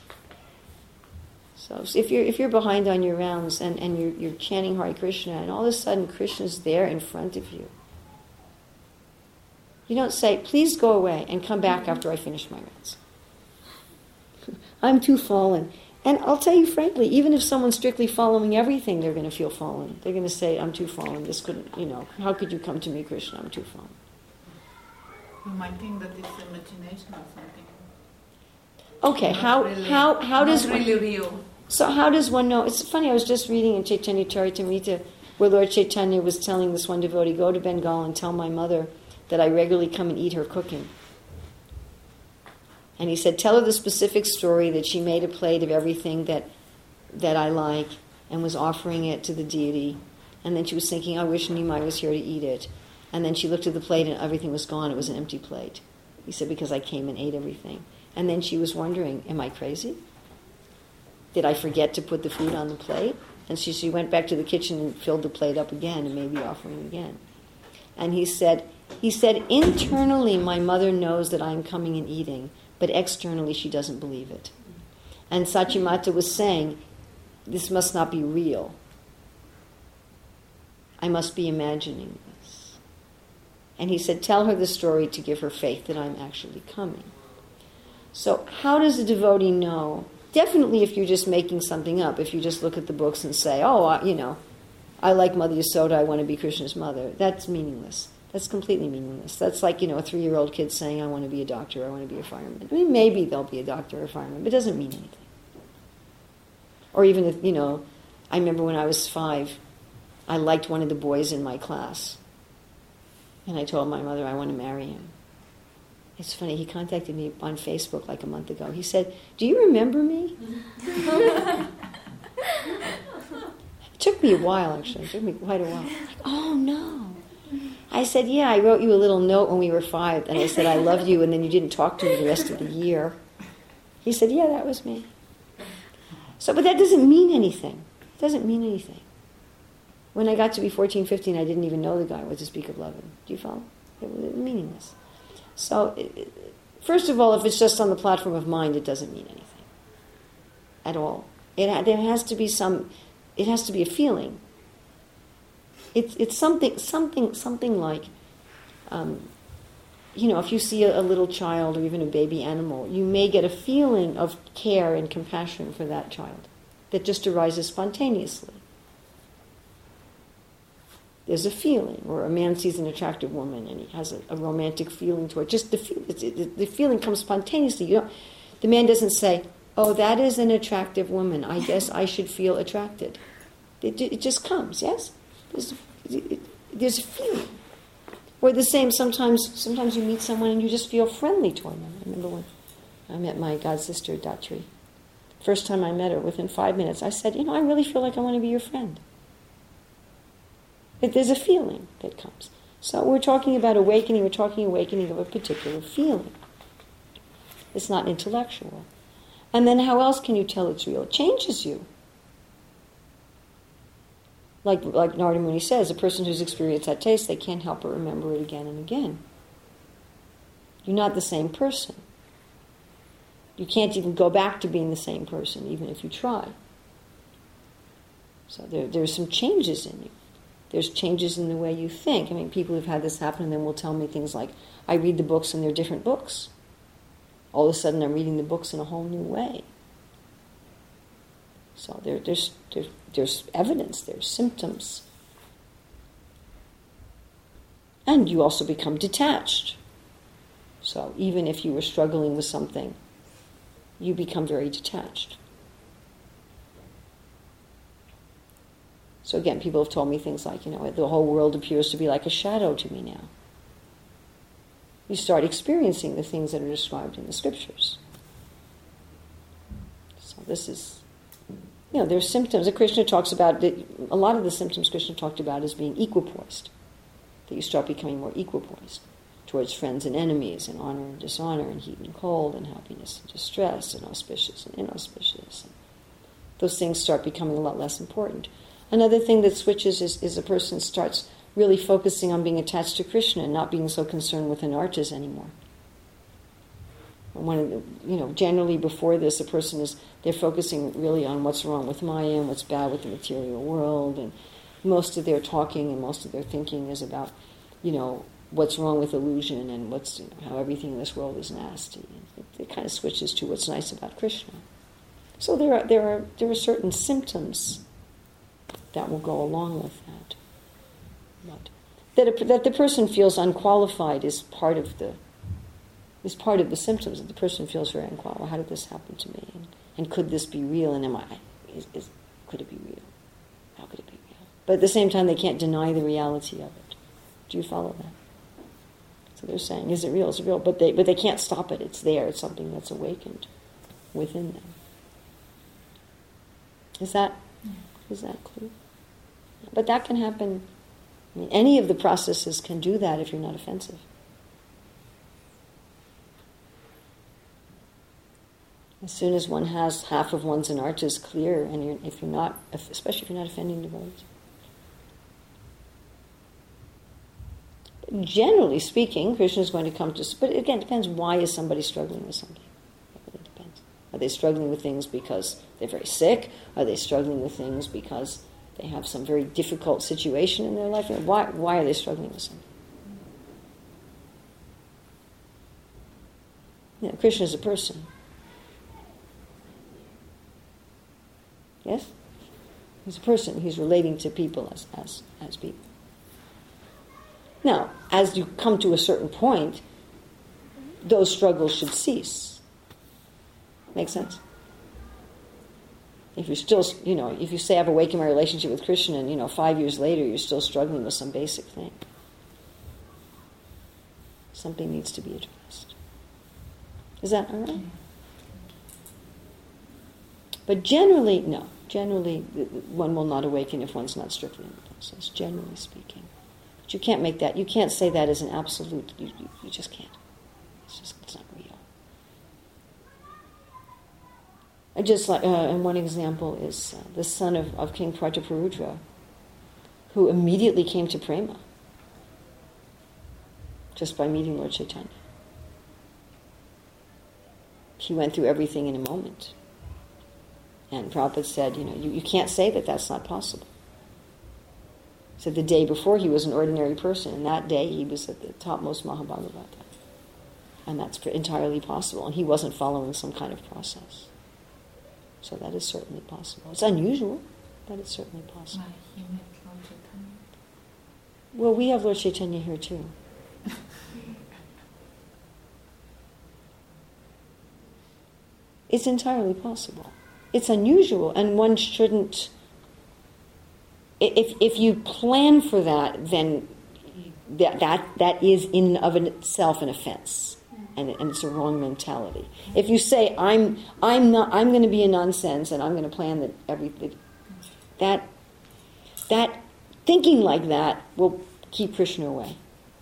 So if you're if you're behind on your rounds and, and you're, you're chanting Hare Krishna and all of a sudden Krishna's there in front of you, you don't say, please go away and come back after I finish my rounds. I'm too fallen. And I'll tell you frankly, even if someone's strictly following everything, they're going to feel fallen. They're going to say, I'm too fallen. This couldn't, you know, how could you come to me, Krishna? I'm too fallen.
You might think that it's imagination or something.
Okay,
Not
how
really,
how how does
not
one,
really real?
So how does one know? It's funny, I was just reading in Chaitanya Charitamrita where Lord Chaitanya was telling this one devotee, go to Bengal and tell my mother that I regularly come and eat her cooking. And he said, tell her the specific story that she made a plate of everything that that I like and was offering it to the deity. And then she was thinking, I wish Nimai was here to eat it. And then she looked at the plate and everything was gone. It was an empty plate. He said, because I came and ate everything. And then she was wondering, am I crazy? Did I forget to put the food on the plate? And she, she went back to the kitchen and filled the plate up again and made the offering again. And he said, he said, internally my mother knows that I'm coming and eating, but externally she doesn't believe it. And Sachimata was saying, this must not be real. I must be imagining this. And he said, tell her the story to give her faith that I'm actually coming. So how does a devotee know? Definitely if you're just making something up, if you just look at the books and say, oh, I, you know, I like Mother Yasoda, I want to be Krishna's mother. That's meaningless. That's completely meaningless. That's like, you know, a three-year-old kid saying, I want to be a doctor, I want to be a fireman. I mean, maybe they'll be a doctor or a fireman, but it doesn't mean anything. Or even if, you know, I remember when I was five, I liked one of the boys in my class. And I told my mother I want to marry him. It's funny, he contacted me on Facebook like a month ago. He said, do you remember me? It took me a while, actually. It took me quite a while. Like, oh, no. I said, yeah, I wrote you a little note when we were five, and I said, I love you, and then you didn't talk to me the rest of the year. He said, yeah, that was me. So, but that doesn't mean anything. It doesn't mean anything. When I got to be fourteen, fifteen, I didn't even know the guy was to speak of loving. Do you follow? It was meaningless. So, it, first of all, if it's just on the platform of mind, it doesn't mean anything at all. It there has to be some. It has to be a feeling. It's it's something something something like, um, you know, if you see a, a little child or even a baby animal, you may get a feeling of care and compassion for that child that just arises spontaneously. There's a feeling, or a man sees an attractive woman and he has a, a romantic feeling toward. Just the feel, it, it, the feeling comes spontaneously. You don't. The man doesn't say, "Oh, that is an attractive woman. I guess I should feel attracted." It, it just comes. Yes, there's, it, there's a feeling. Or the same. Sometimes, sometimes you meet someone and you just feel friendly toward them. I remember when I met my god sister Datri. First time I met her, within five minutes, I said, "You know, I really feel like I want to be your friend." That there's a feeling that comes. So we're talking about awakening, we're talking awakening of a particular feeling. It's not intellectual. And then how else can you tell it's real? It changes you. Like, like Narada Muni says, a person who's experienced that taste, they can't help but remember it again and again. You're not the same person. You can't even go back to being the same person, even if you try. So there, there's some changes in you. There's changes in the way you think. I mean, people who've had this happen and then will tell me things like, I read the books and they're different books. All of a sudden I'm reading the books in a whole new way. So there, there's, there's, there's evidence, there's symptoms. And you also become detached. So even if you were struggling with something, you become very detached. So again, people have told me things like, you know, the whole world appears to be like a shadow to me now. You start experiencing the things that are described in the scriptures. So this is, you know, there's symptoms that Krishna talks about. That a lot of the symptoms Krishna talked about as being equipoised. That you start becoming more equipoised towards friends and enemies, and honor and dishonor, and heat and cold, and happiness and distress, and auspicious and inauspicious. And those things start becoming a lot less important. Another thing that switches is, is a person starts really focusing on being attached to Krishna and not being so concerned with anarthas anymore. One of the, you know, generally before this, a person is, they're focusing really on what's wrong with Maya and what's bad with the material world, and most of their talking and most of their thinking is about, you know, what's wrong with illusion and what's, you know, how everything in this world is nasty. It, it kind of switches to what's nice about Krishna. So there are there are there are certain symptoms that will go along with that. But that, a, that the person feels unqualified is part of the is part of the symptoms. That the person feels very unqualified. How did this happen to me? And, and could this be real? And am I? Is, is, could it be real? How could it be real? But at the same time, they can't deny the reality of it. Do you follow that? So they're saying, is it real? Is it real? But they but they can't stop it. It's there. It's something that's awakened within them. Is that is that clear? But that can happen. I mean, any of the processes can do that if you're not offensive. As soon as one has half of one's anarthas clear, and you're, if you're not, especially if you're not offending devotees. Generally speaking, Krishna is going to come to. But again, it depends. Why is somebody struggling with something? Are they struggling with things because they're very sick? Are they struggling with things because they have some very difficult situation in their life? Why, why are they struggling with something? You know, Krishna is a person. Yes? He's a person. He's relating to people as, as, as people. Now, as you come to a certain point, those struggles should cease. Make sense? If you're still, you know, if you say I've awakened my relationship with Krishna and, you know, five years later you're still struggling with some basic thing, something needs to be addressed. Is that all right? But generally, no. Generally, one will not awaken if one's not strictly in the process, generally speaking. But you can't make that, you can't say that as an absolute, you, you, you just can't. It's just, it's not real. I just like, uh, and one example is uh, the son of, of King Prataparudra, who immediately came to Prema, just by meeting Lord Chaitanya. He went through everything in a moment. And Prabhupada said, you know, you, you can't say that that's not possible. He said the day before he was an ordinary person, and that day he was at the topmost Mahabhagavata. And that's entirely possible. And he wasn't following some kind of process. So that is certainly possible. It's unusual, but it's certainly possible.
Why he met Lord Chaitanya?
Well, we have Lord Chaitanya here too. It's entirely possible. It's unusual, and one shouldn't... If if you plan for that, then that that, that is in of itself an offense, and, and it's a wrong mentality. If you say I'm I'm not I'm going to be a nonsense and I'm going to plan that everything, that that thinking like that will keep Krishna away.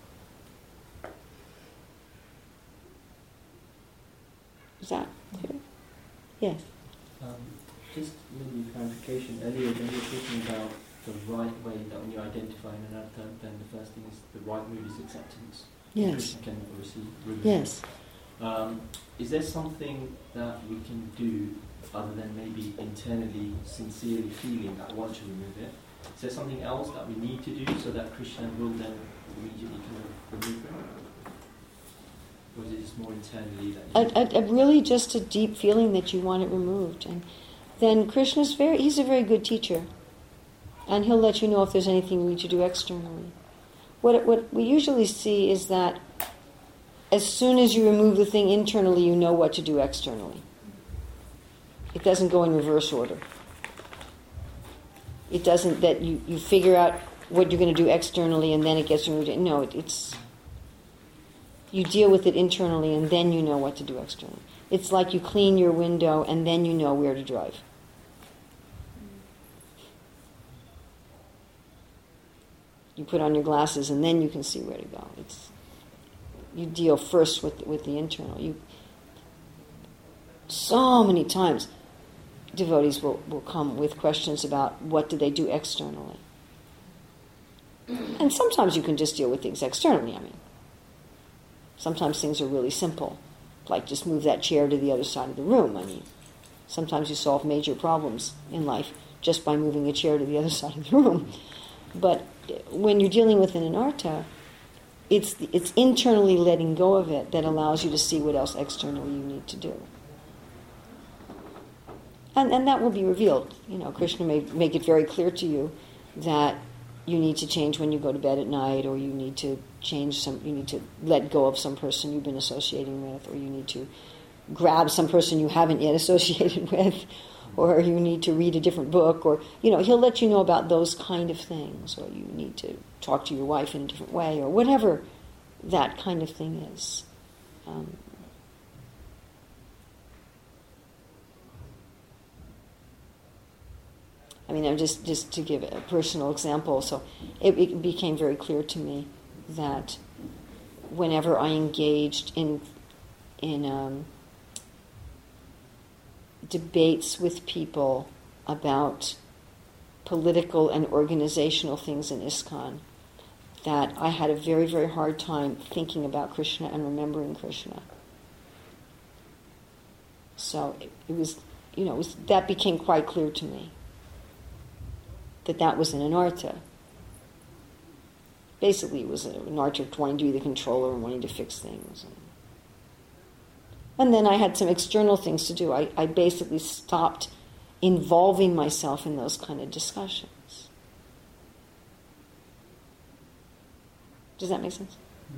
Is that clear? Yes.
Um, just maybe clarification. Earlier, when you were talking about the right way, that when you identify an anartha, then the first thing is the right mood is acceptance.
Yes.
Krishna can obviously remove
Yes.
it. Um, is there something that we can do other than maybe internally, sincerely feeling that I want to remove it? Is there something else that we need to do so that Krishna will then immediately kind of remove it? Or is it just more internally that you...
A, a, a really just a deep feeling that you want it removed. And then Krishna's very, he's a very good teacher. And he'll let you know if there's anything you need to do externally. What what we usually see is that as soon as you remove the thing internally, you know what to do externally. It doesn't go in reverse order. It doesn't that you, you figure out what you're going to do externally and then it gets removed. No, it, it's... You deal with it internally and then you know what to do externally. It's like you clean your window and then you know where to drive. You put on your glasses and then you can see where to go. It's you deal first with with the internal. You so many times devotees will, will come with questions about what do they do externally. And sometimes you can just deal with things externally, I mean. Sometimes things are really simple, like just move that chair to the other side of the room. I mean, sometimes you solve major problems in life just by moving a chair to the other side of the room. But when you're dealing with an anartha, it's it's internally letting go of it that allows you to see what else externally you need to do. And and that will be revealed. You know, Krishna may make it very clear to you that you need to change when you go to bed at night, or you need to change some, you need to let go of some person you've been associating with, or you need to grab some person you haven't yet associated with, or you need to read a different book, or, you know, he'll let you know about those kind of things, or you need to talk to your wife in a different way, or whatever that kind of thing is. Um, I mean, I'm just, just to give a personal example, so it, it became very clear to me that whenever I engaged in in um, debates with people about political and organizational things in ISKCON, that I had a very, very hard time thinking about Krishna and remembering Krishna. So it, it was, you know, it was, that became quite clear to me, that that was an anartha. Basically, it was an anartha of wanting to be the controller and wanting to fix things. And, and then I had some external things to do. I, I basically stopped involving myself in those kind of discussions. Does that make sense? Mm.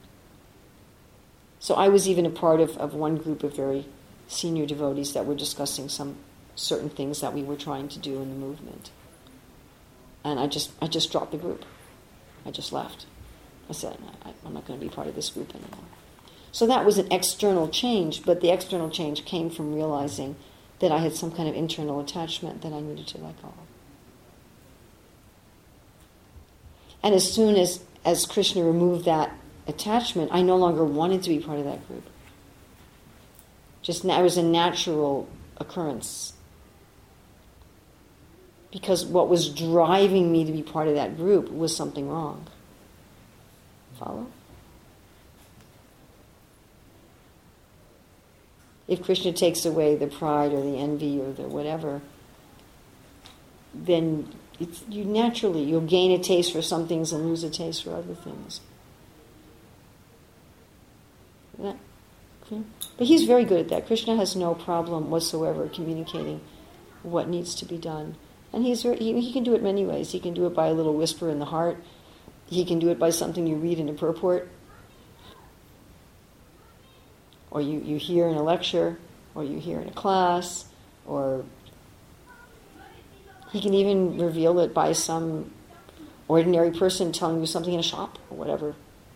So I was even a part of, of one group of very senior devotees that were discussing some certain things that we were trying to do in the movement. And I just I just dropped the group. I just left. I said, I, I'm not going to be part of this group anymore. So that was an external change, but the external change came from realizing that I had some kind of internal attachment that I needed to let go of. And as soon as, as Krishna removed that attachment, I no longer wanted to be part of that group. Just it was a natural occurrence. Because what was driving me to be part of that group was something wrong. Follow? If Krishna takes away the pride or the envy or the whatever, then it's, you naturally, you'll gain a taste for some things and lose a taste for other things. Is that clear? But he's very good at that. Krishna has no problem whatsoever communicating what needs to be done. And he's very, he, he can do it many ways. He can do it by a little whisper in the heart. He can do it by something you read in a purport. Or you, you hear in a lecture, or you hear in a class, or he can even reveal it by some ordinary person telling you something in a shop, or whatever.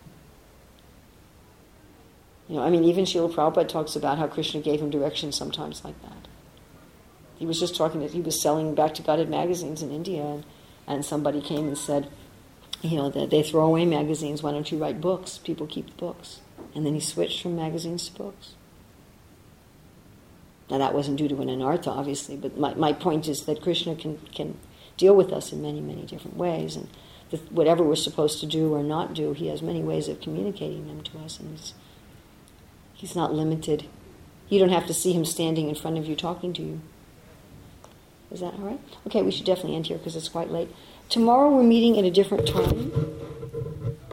You know, I mean, even Srila Prabhupada talks about how Krishna gave him direction sometimes like that. He was just talking, to, he was selling Back to Godhead magazines in India, and, and somebody came and said, you know, that they throw away magazines, why don't you write books? People keep the books. And then he switched from magazines to books. Now that wasn't due to an anartha, obviously, but my, my point is that Krishna can, can deal with us in many, many different ways, and the, whatever we're supposed to do or not do, he has many ways of communicating them to us, and he's, he's not limited. You don't have to see him standing in front of you talking to you. Is that all right? Okay, we should definitely end here because it's quite late. Tomorrow we're meeting at a different time.